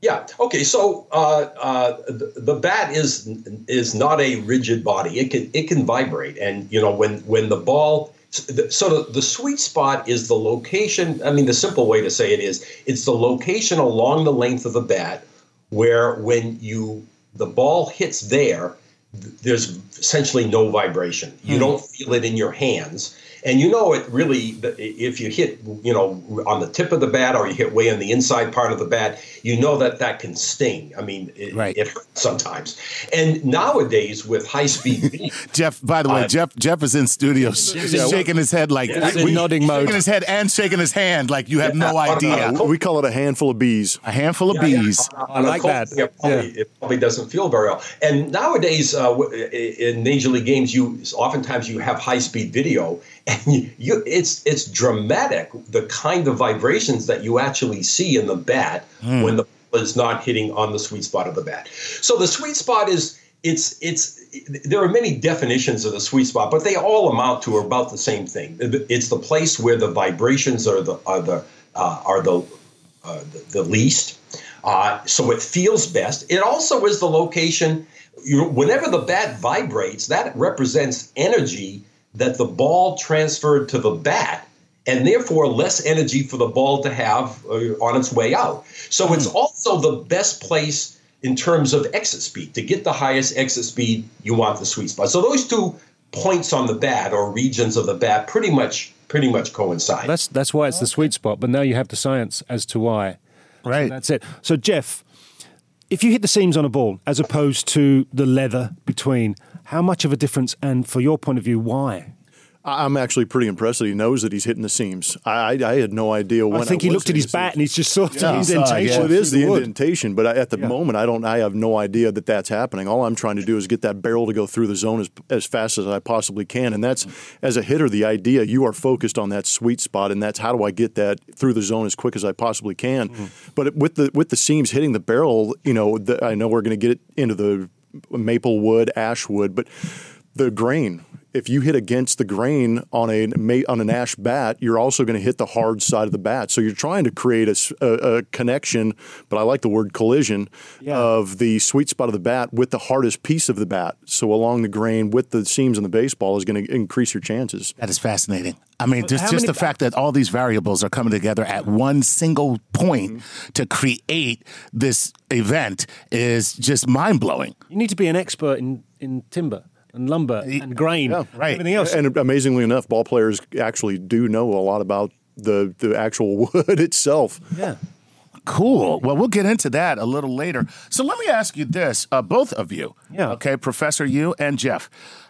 Yeah. Okay. So uh, uh, the, the bat is is not a rigid body. It can it can vibrate, and you know when when the ball. So the, the sweet spot is the location. I mean, the simple way to say it is it's the location along the length of the bat where when you the ball hits there, there's essentially no vibration. You mm. don't feel it in your hands. And you know it really, if you hit, you know, on the tip of the bat or you hit way on the inside part of the bat, you know that that can sting. I mean, it, right. it hurts sometimes. And nowadays with high-speed...
Jeff, by the way, uh, Jeff Jeff is in studio yeah, shaking his head like...
Yeah, we, nodding mode.
Shaking his head and shaking his hand like you have yeah, no idea.
Uh, we call it a handful of bees.
A handful of yeah, bees.
Yeah. I like that. It probably, yeah. it probably doesn't feel very well. And nowadays, uh, in Major League games, you oftentimes you have high-speed video. And you, you, it's it's dramatic, the kind of vibrations that you actually see in the bat mm. when the ball is not hitting on the sweet spot of the bat. So the sweet spot is it's it's there are many definitions of the sweet spot, but they all amount to about the same thing. It's the place where the vibrations are the are the uh, are the, uh, the the least. Uh, so it feels best. It also is the location. You know, whenever the bat vibrates, that represents energy that the ball transferred to the bat, and therefore less energy for the ball to have uh, on its way out. So mm. it's also the best place in terms of exit speed. To get the highest exit speed, you want the sweet spot. So those two points on the bat or regions of the bat pretty much pretty much coincide.
That's that's why it's the sweet spot, but now you have the science as to why.
Right.
So that's it. So Jeff, if you hit the seams on a ball as opposed to the leather between, how much of a difference, and for your point of view, why?
I'm actually pretty impressed that he knows that he's hitting the seams. I, I, I had no idea when I
think
I
he looked at his bat and he's just saw the yeah. indentation.
Yeah. Well, it is the wood. indentation, but I, at the yeah. moment, I don't. I have no idea that that's happening. All I'm trying to do is get that barrel to go through the zone as as fast as I possibly can, and that's as a hitter, the idea. You are focused on that sweet spot, and that's how do I get that through the zone as quick as I possibly can. Mm. But with the with the seams hitting the barrel, you know, the, I know we're going to get into the maple wood, ash wood, but the grain. If you hit against the grain on a on an ash bat, you're also going to hit the hard side of the bat. So you're trying to create a, a, a connection, but I like the word collision, yeah. of the sweet spot of the bat with the hardest piece of the bat. So along the grain with the seams in the baseball is going to increase your chances.
That is fascinating. I mean, just, just the fact that all these variables are coming together at one single point mm-hmm. to create this event is just mind-blowing.
You need to be an expert in, in timber and lumber and grain,
yeah,
right? Everything else.
And amazingly enough, ball players actually do know a lot about the the actual wood itself.
Yeah.
Cool. Well, we'll get into that a little later. So let me ask you this, uh, both of you.
Yeah.
Okay, Professor, you and Jeff.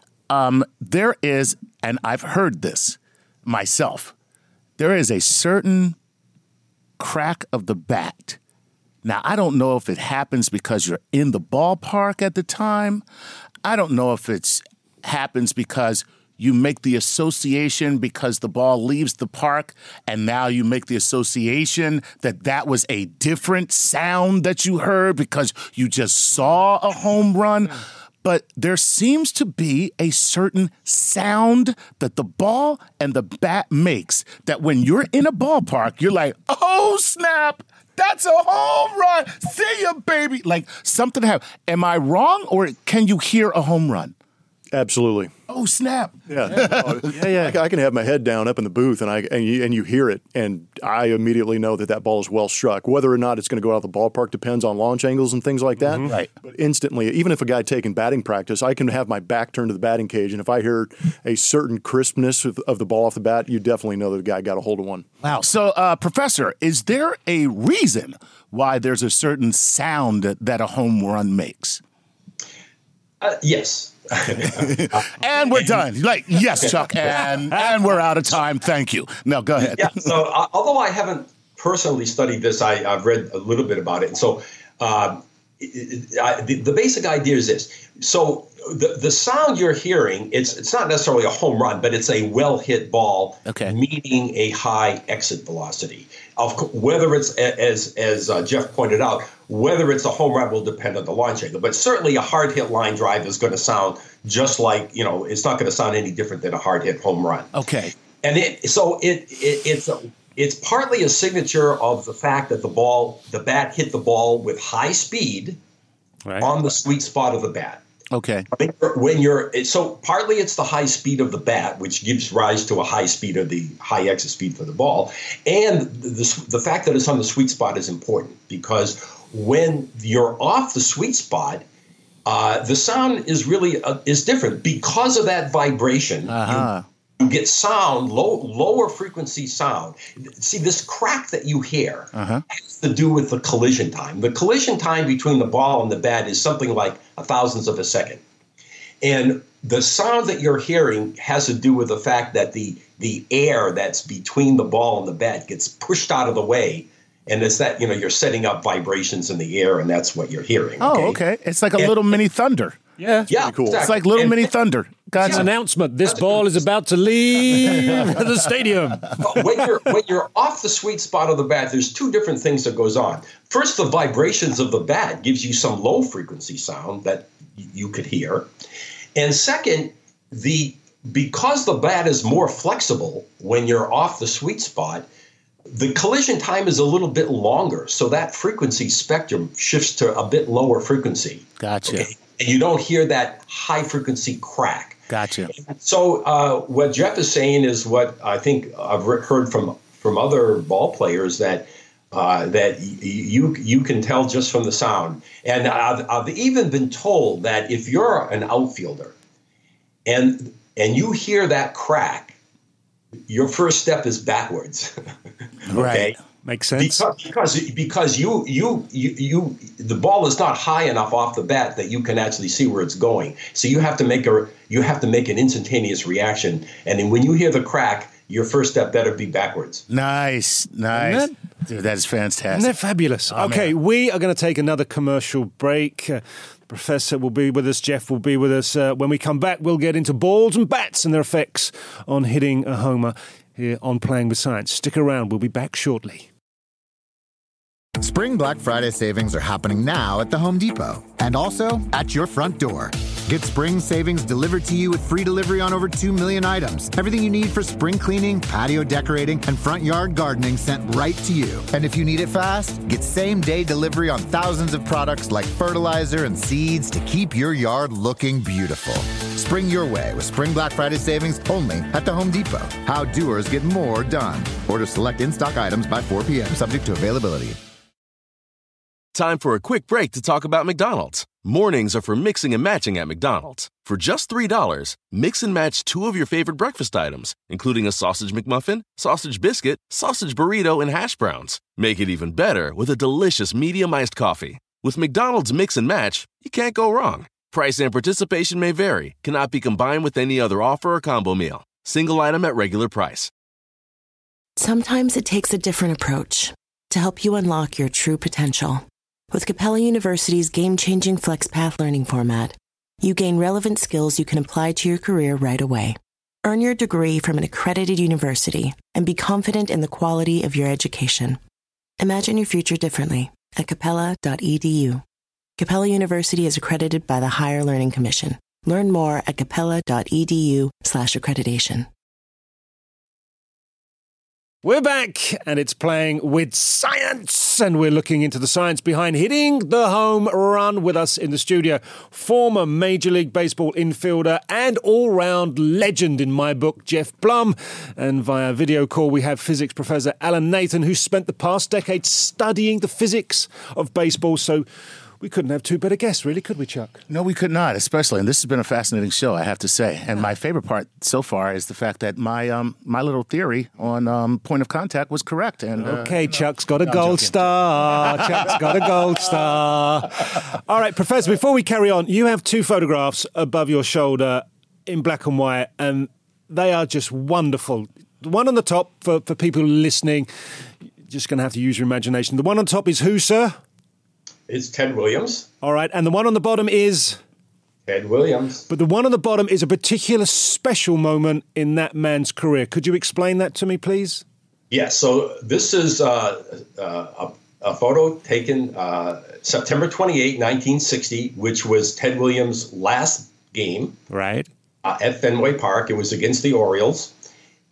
Um, there is, and I've heard this myself, there is a certain crack of the bat. Now, I don't know if it happens because you're in the ballpark at the time. I don't know if it happens because you make the association because the ball leaves the park, and now you make the association that that was a different sound that you heard because you just saw a home run. But there seems to be a certain sound that the ball and the bat makes that when you're in a ballpark, you're like, oh, snap. That's a home run. See ya, baby. Like something happened. Am I wrong, or can you hear a home run?
Absolutely.
Oh, snap.
Yeah. yeah, yeah. I, I can have my head down up in the booth, and I and you, and you hear it, and I immediately know that that ball is well struck. Whether or not it's going to go out of the ballpark depends on launch angles and things like that.
Mm-hmm. Right.
But instantly, even if a guy taking batting practice, I can have my back turned to the batting cage, and if I hear a certain crispness of, of the ball off the bat, you definitely know that the guy got a hold of one.
Wow. So, uh, Professor, is there a reason why there's a certain sound that, that a home run makes?
Uh, yes.
And we're done. Like, yes, Chuck, and and we're out of time. Thank you. No, go ahead.
Yeah. So, uh, although I haven't personally studied this, I, I've read a little bit about it. And so, uh, it, it, I, the, the basic idea is this. So, the the sound you're hearing, it's it's not necessarily a home run, but it's a well hit ball,
okay,
meaning a high exit velocity. Of whether it's as as uh, Jeff pointed out, whether it's a home run will depend on the launch angle. But certainly a hard hit line drive is going to sound just like, you know, it's not going to sound any different than a hard hit home run.
Okay.
And it so it, it it's a, it's partly a signature of the fact that the ball, the bat hit the ball with high speed right. on the sweet spot of the bat.
Okay.
When you're so partly it's the high speed of the bat, which gives rise to a high speed of the high exit speed for the ball, and the the fact that it's on the sweet spot is important because when you're off the sweet spot, uh, the sound is really uh, is different because of that vibration. Uh-huh. You, You get sound, low, lower frequency sound. See, this crack that you hear uh-huh. has to do with the collision time. The collision time between the ball and the bat is something like a thousandth of a second. And the sound that you're hearing has to do with the fact that the, the air that's between the ball and the bat gets pushed out of the way. And it's that, you know, you're setting up vibrations in the air, and that's what you're hearing.
Oh, okay. okay. It's like a and, little mini thunder.
Yeah,
yeah,
cool.
Exactly.
It's like little
and,
mini thunder. Gotcha.
Yeah. Announcement: this ball is about to leave the stadium.
when you're when you're off the sweet spot of the bat, there's two different things that goes on. First, the vibrations of the bat gives you some low frequency sound that you could hear, and second, the because the bat is more flexible when you're off the sweet spot, the collision time is a little bit longer, so that frequency spectrum shifts to a bit lower frequency.
Gotcha.
Okay? And you don't hear that high frequency crack.
Gotcha.
So uh, what Jeff is saying is what I think I've heard from from other ball players that uh, that y- you you can tell just from the sound. And I've, I've even been told that if you're an outfielder and and you hear that crack, your first step is backwards. Okay?
Right.
Makes sense.
Because because, because you, you you you the ball is not high enough off the bat that you can actually see where it's going. So you have to make a you have to make an instantaneous reaction. And then when you hear the crack, your first step better be backwards.
Nice, nice. Dude, that is fantastic.
Isn't that fabulous? Oh, okay, man. We are going to take another commercial break. Uh, Professor will be with us. Jeff will be with us. Uh, when we come back, we'll get into balls and bats and their effects on hitting a homer here on Playing with Science. Stick around. We'll be back shortly.
Spring Black Friday savings are happening now at the Home Depot and also at your front door. Get spring savings delivered to you with free delivery on over two million items. Everything you need for spring cleaning, patio decorating, and front yard gardening sent right to you. And if you need it fast, get same-day delivery on thousands of products like fertilizer and seeds to keep your yard looking beautiful. Spring your way with Spring Black Friday savings only at the Home Depot. How doers get more done. Order select in-stock items by four p.m. subject to availability.
Time for a quick break to talk about McDonald's. Mornings are for mixing and matching at McDonald's. For just three dollars, mix and match two of your favorite breakfast items, including a sausage McMuffin, sausage biscuit, sausage burrito, and hash browns. Make it even better with a delicious medium iced coffee. With McDonald's Mix and Match, you can't go wrong. Price and participation may vary, cannot be combined with any other offer or combo meal. Single item at regular price.
Sometimes it takes a different approach to help you unlock your true potential. With Capella University's game-changing FlexPath learning format, you gain relevant skills you can apply to your career right away. Earn your degree from an accredited university and be confident in the quality of your education. Imagine your future differently at capella dot e d u. Capella University is accredited by the Higher Learning Commission. Learn more at capella dot e d u slash accreditation.
We're back, and it's Playing with Science, and we're looking into the science behind hitting the home run. With us in the studio, former Major League Baseball infielder and all-round legend in my book, Jeff Blum. And via video call, we have physics professor Alan Nathan, who spent the past decade studying the physics of baseball. So we couldn't have two better guests, really, could we, Chuck?
No, we could not, especially. And this has been a fascinating show, I have to say. And my favorite part so far is the fact that my um, my little theory on um, point of contact was correct. And uh,
Okay, Chuck's got a no, gold star. Chuck's got a gold star. All right, Professor, before we carry on, you have two photographs above your shoulder in black and white, and they are just wonderful. The one on the top, for, for people listening, you're just going to have to use your imagination. The one on top is who, sir?
It's Ted Williams.
All right, and the one on the bottom is?
Ted Williams.
But the one on the bottom is a particular special moment in that man's career. Could you explain that to me, please?
Yeah, so this is uh, uh, a, a photo taken uh, September twenty-eighth, nineteen sixty, which was Ted Williams' last game.
Right.
Uh, at Fenway Park. It was against the Orioles.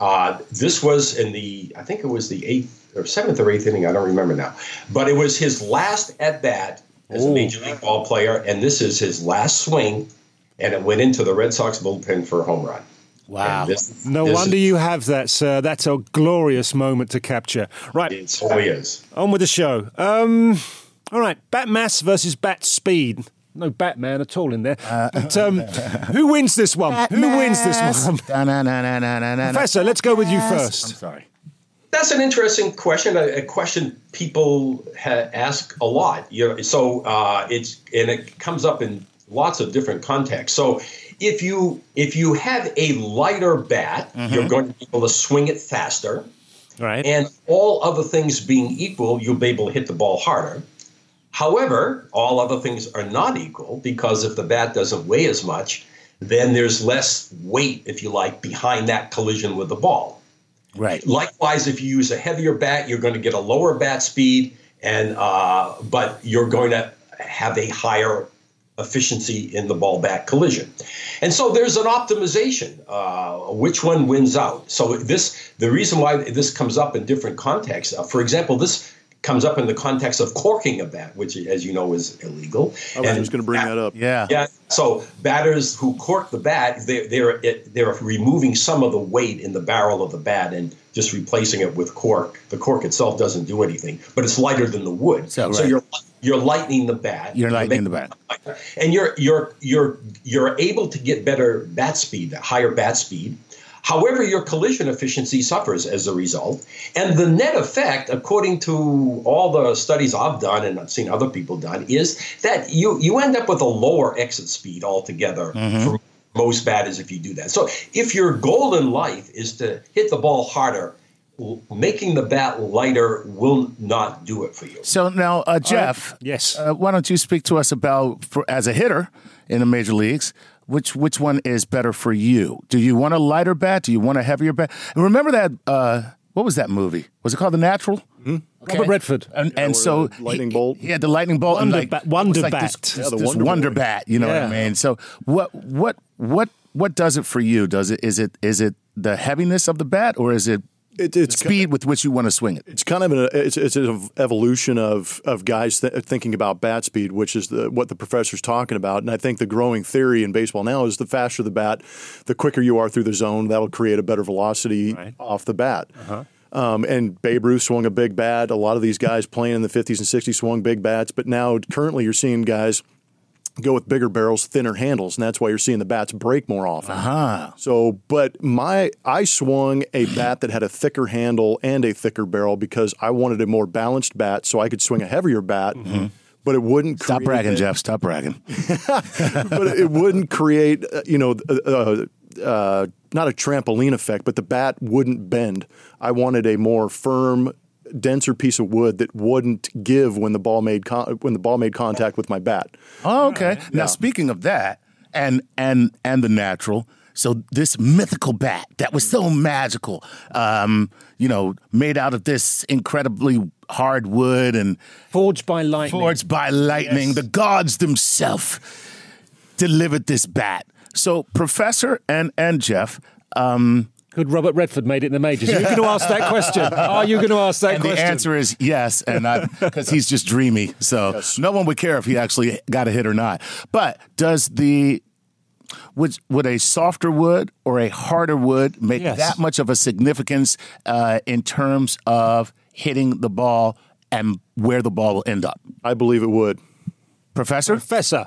Uh, this was in the, I think it was the eighth or seventh or eighth inning. I don't remember now. But it was his last at bat as Ooh. a Major League ball player, and this is his last swing, and it went into the Red Sox bullpen for a home run.
Wow. This, no this wonder is, you have that, sir. That's a glorious moment to capture. Right.
It certainly is.
On with the show. Um, all right. Bat mass versus bat speed. No Batman at all in there. Uh, but, um, who wins this one? Bat who mass. wins this one? Da, na, na, na, na, na, Professor, let's go with you first.
I'm sorry.
That's an interesting question, a, a question people ha- ask a lot. You know, so uh, it's and it comes up in lots of different contexts. So if you if you have a lighter bat, mm-hmm. you're going to be able to swing it faster.
Right.
And all other things being equal, you'll be able to hit the ball harder. However, all other things are not equal, because if the bat doesn't weigh as much, then there's less weight, if you like, behind that collision with the ball.
Right.
Likewise, if you use a heavier bat, you're going to get a lower bat speed, and uh, but you're going to have a higher efficiency in the ball-bat collision. And so there's an optimization. Uh, which one wins out? So this, the reason why this comes up in different contexts, uh, for example, this comes up in the context of corking a bat, which, as you know, is illegal.
I was and just going to bring that up.
Yeah.
Yeah. So batters who cork the bat, they, they're they're removing some of the weight in the barrel of the bat and just replacing it with cork. The cork itself doesn't do anything, but it's lighter than the wood.
So,
so
right.
you're you're lightening the bat.
You're lightening the bat,
and you're you're you're you're able to get better bat speed, higher bat speed. However, your collision efficiency suffers as a result. And the net effect, according to all the studies I've done and I've seen other people done, is that you, you end up with a lower exit speed altogether mm-hmm. for most batters if you do that. So if your goal in life is to hit the ball harder, making the bat lighter will not do it for you.
So now, uh, Jeff,
uh, yes,
uh, why don't you speak to us about, for, as a hitter in the major leagues, Which which one is better for you? Do you want a lighter bat? Do you want a heavier bat? And remember that, uh, what was that movie? Was it called The Natural?
Mm-hmm. Okay. Robert Redford.
And, and so
lightning
he,
bolt.
He had the lightning bolt.
Wonder,
and like,
ba- wonder
like
bat.
This,
yeah,
this,
the
this
wonder,
wonder bat, you know
yeah.
what I mean? So what what what what does it for you? Does it is it is it the heaviness of the bat, or is it
It, it's
the speed with which you want to swing it?
It's kind of an it's, it's an evolution of of guys th- thinking about bat speed, which is the, what the professor's talking about. And I think the growing theory in baseball now is the faster the bat, the quicker you are through the zone. That'll create a better velocity right. off the bat. Uh-huh. Um, and Babe Ruth swung a big bat. A lot of these guys playing in the fifties and sixties swung big bats. But now currently you're seeing guys go with bigger barrels, thinner handles, and that's why you're seeing the bats break more often.
Uh-huh.
So, but my I swung a bat that had a thicker handle and a thicker barrel because I wanted a more balanced bat, so I could swing a heavier bat, mm-hmm. but it wouldn't.
Stop bragging,
a,
Jeff. Stop bragging.
But it wouldn't create, uh, you know, uh, uh, not a trampoline effect, but the bat wouldn't bend. I wanted a more firm, denser piece of wood that wouldn't give when the ball made con- when the ball made contact with my bat.
Oh, okay. Right. Now,
yeah.
speaking of that, and and and the natural, so this mythical bat that was so magical, um, you know, made out of this incredibly hard wood and
forged by lightning.
Forged by lightning. Yes. The gods themselves delivered this bat. So, Professor and and Jeff. Um,
Good Robert Redford made it in the majors. You're going to ask that question. Are you going to ask that
and
question?
The answer is yes, and because he's just dreamy. So yes. No one would care if he actually got a hit or not. But does the would would a softer wood or a harder wood make yes. that much of a significance uh, in terms of hitting the ball and where the ball will end up?
I believe it would.
Professor?
Professor.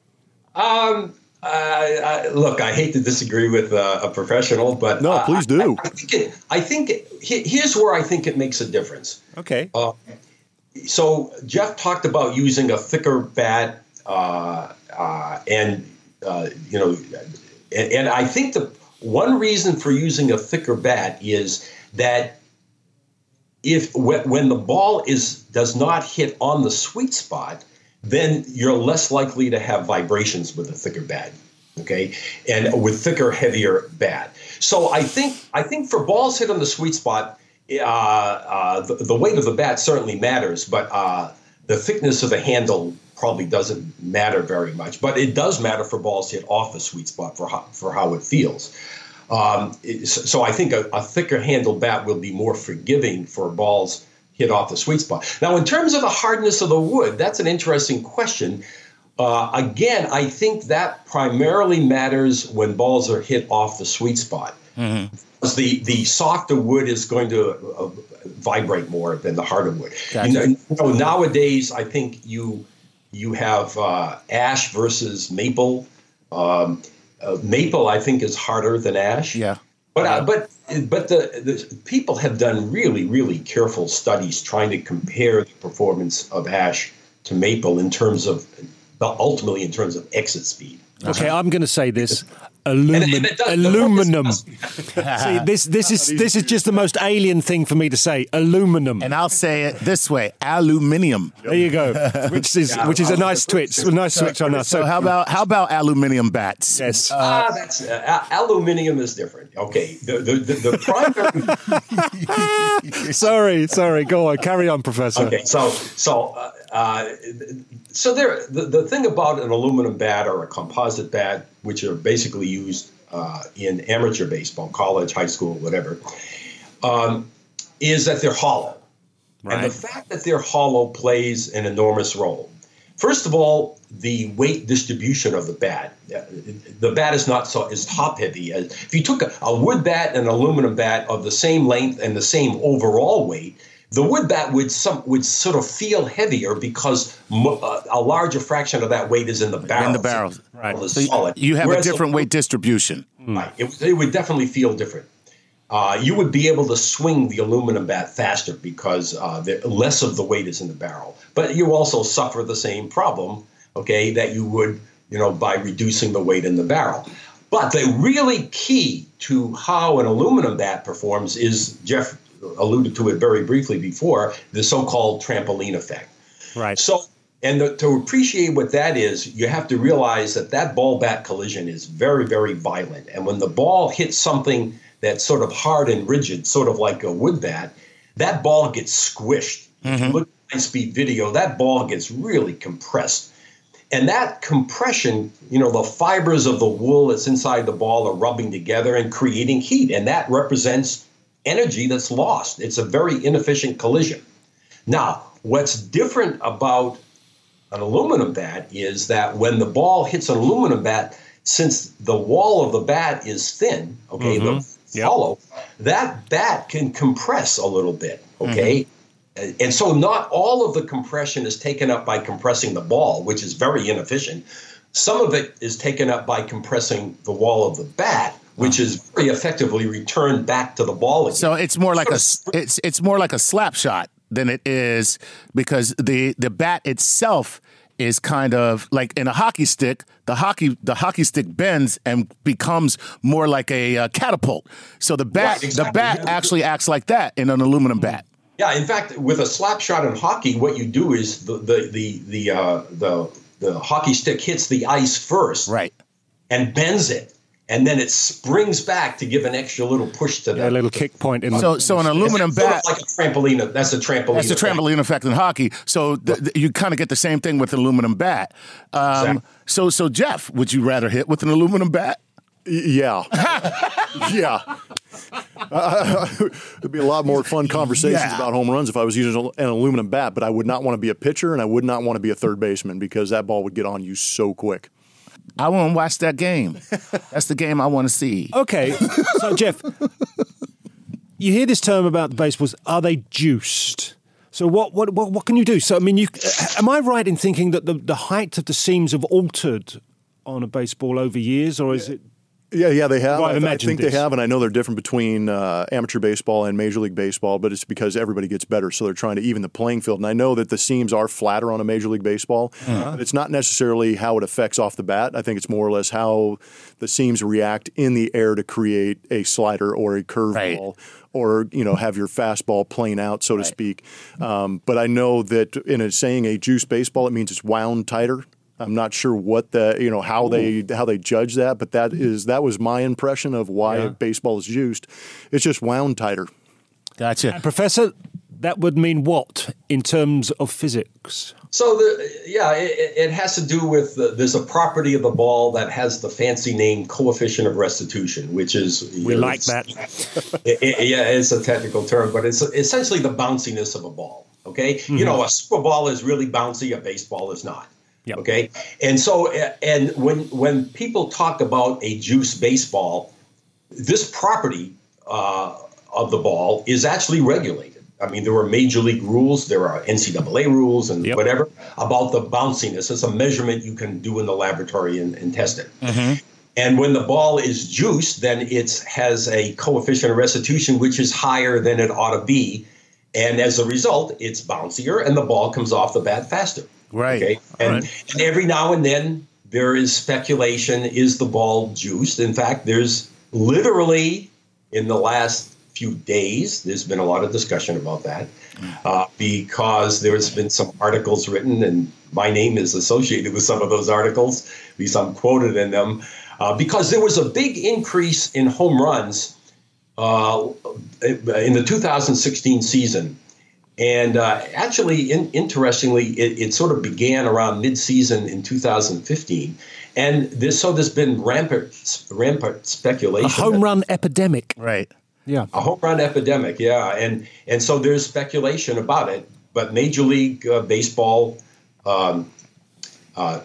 Um. Uh, I, look, I hate to disagree with uh, a professional, but
no,
uh,
please do.
I, I think, it, I think it, here's where I think it makes a difference.
Okay.
Uh, so Jeff talked about using a thicker bat, uh, uh, and uh, you know, and, and I think the one reason for using a thicker bat is that if when the ball is does not hit on the sweet spot, then you're less likely to have vibrations with a thicker bat, okay, and with thicker, heavier bat. So I think I think for balls hit on the sweet spot, uh, uh, the, the weight of the bat certainly matters, but uh, the thickness of the handle probably doesn't matter very much. But it does matter for balls hit off the sweet spot for how, for how it feels. Um, so I think a, a thicker handled bat will be more forgiving for balls hit off the sweet spot. Now, in terms of the hardness of the wood, that's an interesting question. Uh, again, I think that primarily matters when balls are hit off the sweet spot. Mm-hmm. Because the, the softer wood is going to uh, vibrate more than the harder wood. Gotcha. You know, you know, nowadays, I think you you have uh, ash versus maple. Um, uh, maple, I think, is harder than ash.
Yeah.
But uh, but but the, the people have done really, really careful studies trying to compare the performance of ash to maple in terms of ultimately in terms of exit speed.
Okay, I'm going to say this: Alumin- aluminum. See, this this is this is just the most alien thing for me to say. Aluminum,
and I'll say it this way: aluminium.
There you go. Which is yeah, which is a nice twitch, a nice
so,
switch on us.
So, so how about how about aluminium bats?
Yes,
uh, ah, that's uh, aluminium is different. Okay, the the the, the
primary. sorry, sorry. Go on, carry on, Professor.
Okay, so so. Uh, Uh, so there, the, the thing about an aluminum bat or a composite bat, which are basically used uh, in amateur baseball, college, high school, whatever, um, is that they're hollow. Right. And the fact that they're hollow plays an enormous role. First of all, the weight distribution of the bat. The bat is not so is top heavy. If you took a, a wood bat and an aluminum bat of the same length and the same overall weight, the wood bat would some would sort of feel heavier because mo- uh, a larger fraction of that weight is in the barrel.
In the barrels,
right?
So solid. You have Whereas a different the, weight distribution,
right? It, it would definitely feel different. Uh, you would be able to swing the aluminum bat faster because uh, the, less of the weight is in the barrel. But you also suffer the same problem, okay, that you would, you know, by reducing the weight in the barrel. But the really key to how an aluminum bat performs is Jeff alluded to it very briefly before, the so-called trampoline effect.
Right.
So, and the, to appreciate what that is, you have to realize that that ball-bat collision is very, very violent. And when the ball hits something that's sort of hard and rigid, sort of like a wood bat, that ball gets squished. Mm-hmm. If you look at high-speed video, that ball gets really compressed. And that compression, you know, the fibers of the wool that's inside the ball are rubbing together and creating heat. And that represents energy that's lost. It's a very inefficient collision. Now, what's different about an aluminum bat is that when the ball hits an aluminum bat, since the wall of the bat is thin, okay, mm-hmm. the yep. hollow, that bat can compress a little bit, okay? Mm-hmm. And so not all of the compression is taken up by compressing the ball, which is very inefficient. Some of it is taken up by compressing the wall of the bat, which is very effectively returned back to the ball again.
So it's more like a it's it's more like a slap shot than it is because the the bat itself is kind of like in a hockey stick. The hockey the hockey stick bends and becomes more like a uh, catapult. So the bat right, exactly. the bat yeah. actually acts like that in an aluminum bat.
Yeah, in fact, with a slap shot in hockey, what you do is the the the the uh, the, the hockey stick hits the ice first,
right,
and bends it. And then it springs back to give an extra little push to that.
Yeah, a little kick point. In
so, the, so an aluminum bat,
sort of like a trampoline. That's a trampoline.
That's a trampoline effect, effect in hockey. So th- th- you kind of get the same thing with an aluminum bat. Um, exactly. So, so Jeff, would you rather hit with an aluminum bat?
Yeah, yeah. Uh, it'd be a lot more fun conversations yeah. about home runs if I was using an aluminum bat. But I would not want to be a pitcher, and I would not want to be a third baseman because that ball would get on you so quick.
I want to watch that game. That's the game I want to see.
Okay. So, Jeff, you hear this term about the baseballs. Are they juiced? So what what what, what can you do? So, I mean, you uh, am I right in thinking that the, the height of the seams have altered on a baseball over years, or is
yeah.
it...
Yeah, yeah, they have.
Right,
I, I think
this.
they have, and I know they're different between uh, amateur baseball and Major League Baseball, but it's because everybody gets better, so they're trying to even the playing field. And I know that the seams are flatter on a Major League Baseball, uh-huh. but it's not necessarily how it affects off the bat. I think it's more or less how the seams react in the air to create a slider or a curveball. Right. Or, you know, have your fastball plane out, so right. to speak. Um, but I know that in a, saying a juice baseball, it means it's wound tighter. I'm not sure what the you know how Ooh. they how they judge that, but that is that was my impression of why yeah. baseball is juiced. It's just wound tighter.
Gotcha,
and Professor. That would mean what in terms of physics?
So, the, yeah, it, it has to do with the, there's a property of the ball that has the fancy name coefficient of restitution, which is...
We
know,
like that.
it, it, yeah, it's a technical term, but it's essentially the bounciness of a ball, okay? Mm-hmm. You know, a super ball is really bouncy, a baseball is not, yep. okay? And so, and when, when people talk about a juice baseball, this property uh, of the ball is actually regulated. I mean, there were major league rules, there are N C double A rules and yep. whatever about the bounciness. It's a measurement you can do in the laboratory and, and test it. Mm-hmm. And when the ball is juiced, then it has a coefficient of restitution, which is higher than it ought to be. And as a result, it's bouncier and the ball comes off the bat faster.
Right.
Okay? And,
right.
and every now and then there is speculation, is the ball juiced? In fact, there's literally in the last few days, there's been a lot of discussion about that uh, because there's been some articles written, and my name is associated with some of those articles, at least I'm quoted in them, uh, because there was a big increase in home runs uh, in the two thousand sixteen season. And uh, actually, in, interestingly, it, it sort of began around mid-season in two thousand fifteen. And this, so there's been rampant, rampant speculation.
A home run epidemic.
Right.
Yeah,
a home run epidemic, yeah, and and so there's speculation about it. But Major League uh, Baseball um, uh,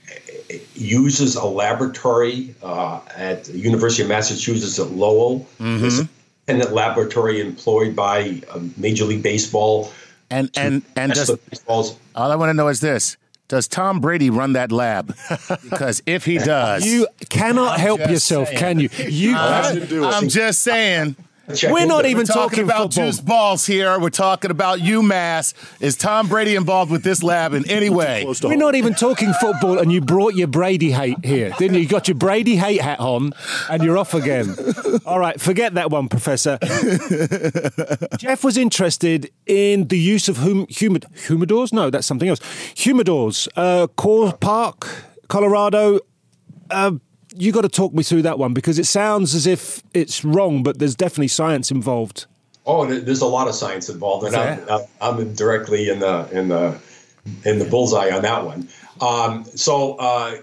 uses a laboratory uh, at the University of Massachusetts at Lowell, mm-hmm. this independent laboratory employed by uh, Major League Baseball.
And and and does, all I want to know is this: does Tom Brady run that lab? Because if he does,
you cannot I'm help yourself, saying. Can you? You.
I'm, I'm just saying.
Check
We're not even
We're talking,
talking
about
football.
juice balls here. We're talking about UMass. Is Tom Brady involved with this lab in any way?
We're not even talking football, and you brought your Brady hate here, didn't you? You got your Brady hate hat on, and you're off again. All right, forget that one, Professor. Jeff was interested in the use of hum- humid- humidors. No, that's something else. Humidors. Uh, Core Park, Colorado. Uh, You got to talk me through that one because it sounds as if it's wrong, but there's definitely science involved.
Oh, there's a lot of science involved, and I'm, I'm directly in the in the in the bullseye on that one. Um, so, uh,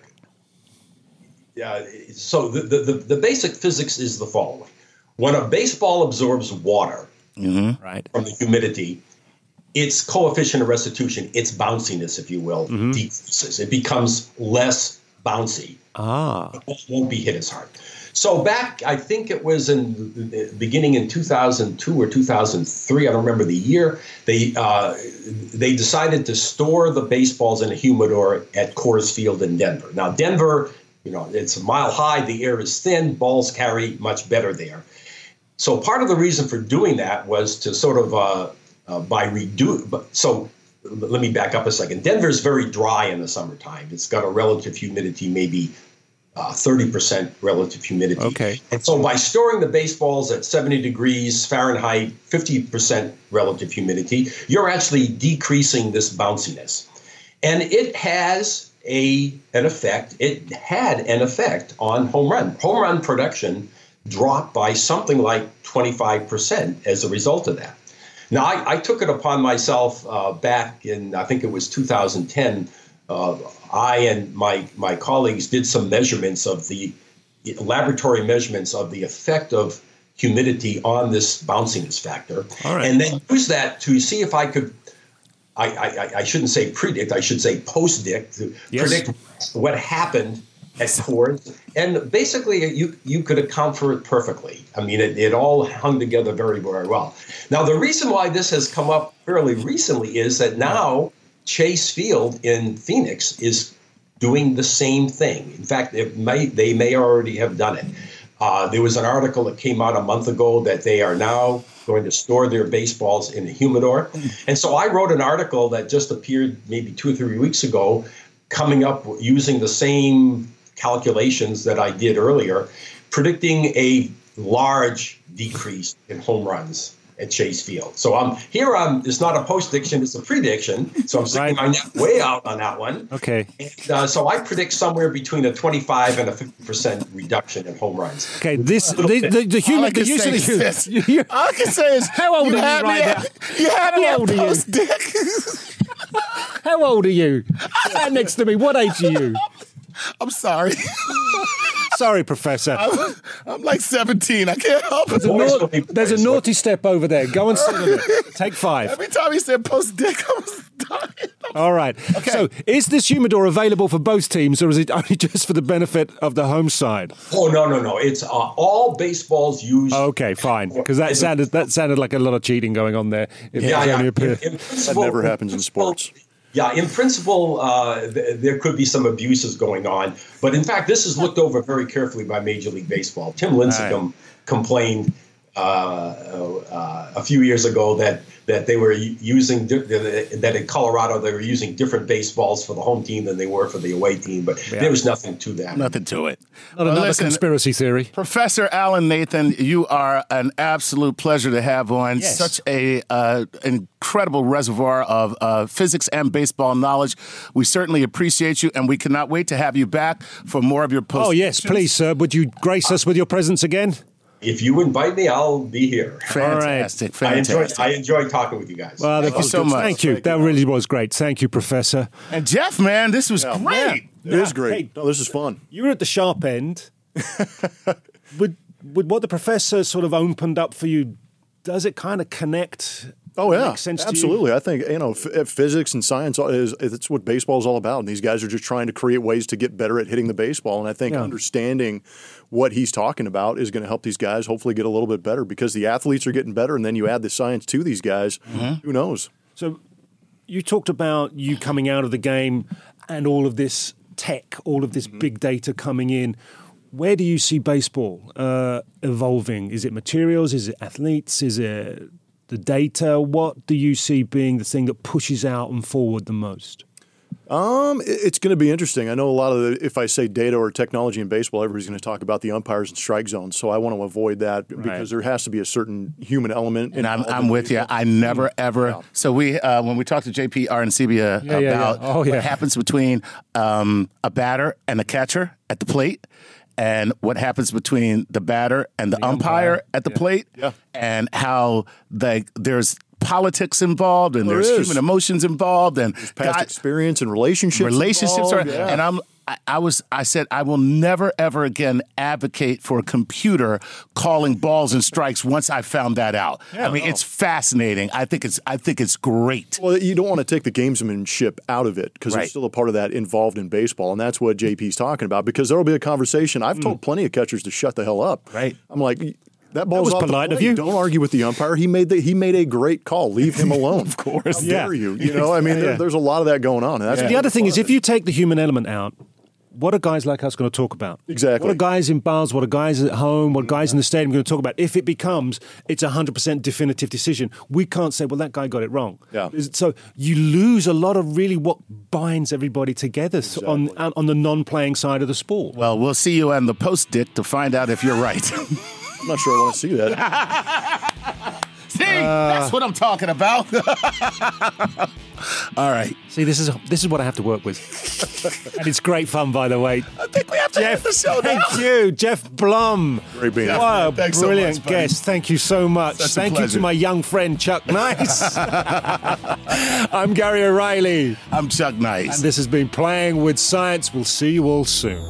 yeah, so the, the the basic physics is the following: when a baseball absorbs water
mm-hmm.
right.
from the humidity, its coefficient of restitution, its bounciness, if you will, mm-hmm. decreases. It becomes less bouncy.
Ah.
It won't be hit as hard. So back, I think it was in the beginning in two thousand two or two thousand three, I don't remember the year, they uh, they decided to store the baseballs in a humidor at Coors Field in Denver. Now, Denver, you know, it's a mile high, the air is thin, balls carry much better there. So part of the reason for doing that was to sort of, uh, uh, by redo, but so let me back up a second. Denver's very dry in the summertime. It's got a relative humidity, maybe uh, thirty percent relative humidity.
Okay.
And so by storing the baseballs at seventy degrees Fahrenheit, fifty percent relative humidity, you're actually decreasing this bounciness. And it has a an effect. It had an effect on home run. Home run production dropped by something like twenty-five percent as a result of that. Now, I, I took it upon myself uh, back in, I think it was two thousand ten. Uh, I and my my colleagues did some measurements of the laboratory measurements of the effect of humidity on this bounciness factor,
All right.
and then use that to see if I could. I, I, I shouldn't say predict. I should say post-dict to
yes.
predict what happened at Coors, and basically you you could account for it perfectly. I mean, it, it all hung together very, very well. Now, the reason why this has come up fairly recently is that now Chase Field in Phoenix is doing the same thing. In fact, it may, they may already have done it. Uh, there was an article that came out a month ago that they are now going to store their baseballs in a humidor. And so I wrote an article that just appeared maybe two or three weeks ago, coming up using the same calculations that I did earlier, predicting a large decrease in home runs at Chase Field. So I'm here. I'm. It's not a post-diction; it's a prediction. So I'm sticking
Right.
my neck way out on that one.
Okay.
And, uh, so I predict somewhere between a twenty-five and a fifty percent reduction in home runs.
Okay, this the, the, the
All I
human, the
can
use of
say
the
is
human.
this. All I can say is,
How old
you
are you
had me
right
at-
now?
You had me
How
at
old are you?
post-dick.
How old are you? Stand next to me. What age are you?
I'm sorry.
Sorry, Professor.
I'm, I'm like seventeen. I can't help it.
There's a, nau- there's a naughty step over there. Go and sit on it. Take five.
Every time he said post-dick, I was dying.
All right.
Okay.
So, is this humidor available for both teams, or is it only just for the benefit of the home side?
Oh no, no, no! It's uh, all baseballs use.
Okay, fine. Because that sounded that sounded like a lot of cheating going on there. If it
Yeah,
was
yeah.
only a
In,
pair.
in
That
principle,
never happens in sports.
Yeah, in principle, uh, th- there could be some abuses going on, but in fact, this is looked over very carefully by Major League Baseball. Tim Lincecum complained uh, uh, a few years ago that that they were u- using di- that in Colorado they were using different baseballs for the home team than they were for the away team, but
Yeah.
there was nothing to that.
Nothing to it.
Not
Well,
another
listen,
conspiracy theory.
Professor Alan Nathan, you are an absolute pleasure to have on.
Yes.
Such a uh, incredible reservoir of uh, physics and baseball knowledge. We certainly appreciate you, and we cannot wait to have you back for more of your post.
Oh, yes, please, sir. Would you grace us with your presence again?
If you invite me, I'll be here.
Fantastic,
I enjoy
fantastic.
I enjoy talking with you guys.
Well,
Thank
that
you
was
so
good.
much.
Thank you. That really was great. Thank you, Professor.
And Jeff, man, this was great.
It is great.
Hey.
No, this is fun.
You were at the sharp end. would, would what the professor sort of opened up for you, does it kind of connect?
Oh yeah,
Make sense to you?
absolutely. I think you know f- physics and science is it's what baseball is all about, and these guys are just trying to create ways to get better at hitting the baseball. And I think
Yeah.
understanding what he's talking about is going to help these guys hopefully get a little bit better because the athletes are getting better, and then you add the science to these guys.
Mm-hmm.
Who knows?
So you talked about you coming out of the game and all of this tech, all of this big data coming in. Where do you see baseball uh, evolving? Is it materials? Is it athletes? Is it the data? What do you see being the thing that pushes out and forward the most?
Um, it- it's going to be interesting. I know a lot of the, if I say data or technology in baseball, everybody's going to talk about the umpires and strike zones. So I want to avoid that because there has to be a certain human element.
And I'm,
involved
I'm
in
with you.
baseball.
I never ever.
Yeah.
So we uh, when we talked to J P Arancibia
Yeah, yeah,
about
yeah. Oh, yeah.
what happens between um, a batter and a catcher at the plate, and what happens between the batter and the, umpire,
umpire.
at the
Yeah.
plate,
Yeah.
and how the there's politics involved and
There
there's
is.
human emotions involved and
Past
God-
experience and relationships.
relationships are,
involved, yeah.
and I'm I, I was I said I will never ever again advocate for a computer calling balls and strikes once I found that out. I mean, it's fascinating. I think it's I think it's great.
Well, you don't want to take the gamesmanship out of it because
Right.
there's still a part of that involved in baseball, and that's what J P's talking about. Because there will be a conversation. I've told plenty of catchers to shut the hell up.
Right.
I'm like, that ball's
was
off the
polite of
plate.
you.
Don't argue with the umpire. He made the, he made a great call. Leave him alone. Of
course.
How
Yeah.
dare you? You know, I mean,
Yeah.
there, there's a lot of that going on. And that's
The other thing is, if you take the human element out, what are guys like us going to talk about?
Exactly.
What are guys in bars, what are guys at home, what are guys in the stadium going to talk about? If it becomes, it's a one hundred percent definitive decision, we can't say, well, that guy got it wrong.
Yeah.
So you lose a lot of really what binds everybody together so on, on the non-playing side of the sport.
Well, we'll see you on the post dick to find out if you're right.
I'm not sure I want to see that.
See, that's what I'm talking about. All right.
See, this is this is what I have to work with. And it's great fun, by the way.
I think we have to end the show now.
Thank you, Jeff Blum.
Great being here.
Wow,
Thanks so
brilliant
much, buddy.
guest. Thank you so much.
Such a
Thank you
pleasure.
to my young friend, Chuck Nice. I'm Gary O'Reilly.
I'm Chuck Nice.
And this has been Playing with Science. We'll see you all soon.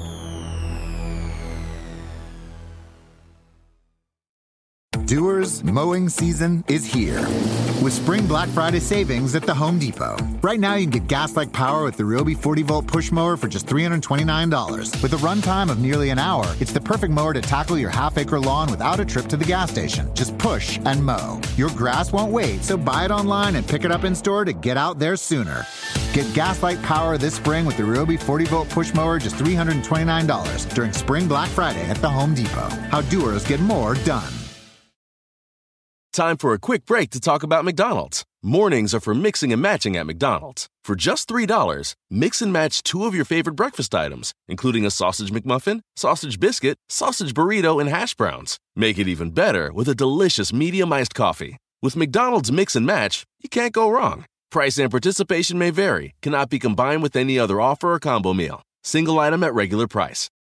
Doers, mowing season is here. With Spring Black Friday savings at the Home Depot. Right now, you can get gas-like power with the Ryobi forty volt push mower for just three hundred twenty-nine dollars. With a runtime of nearly an hour, it's the perfect mower to tackle your half-acre lawn without a trip to the gas station. Just push and mow. Your grass won't wait, so buy it online and pick it up in store to get out there sooner. Get gas-like power this spring with the Ryobi forty volt push mower, just three hundred twenty-nine dollars during Spring Black Friday at the Home Depot. How doers get more done.
Time for a quick break to talk about McDonald's. Mornings are for mixing and matching at McDonald's. For just three dollars, mix and match two of your favorite breakfast items, including a sausage McMuffin, sausage biscuit, sausage burrito, and hash browns. Make it even better with a delicious medium iced coffee. With McDonald's Mix and Match, you can't go wrong. Price and participation may vary. Cannot be combined with any other offer or combo meal. Single item at regular price.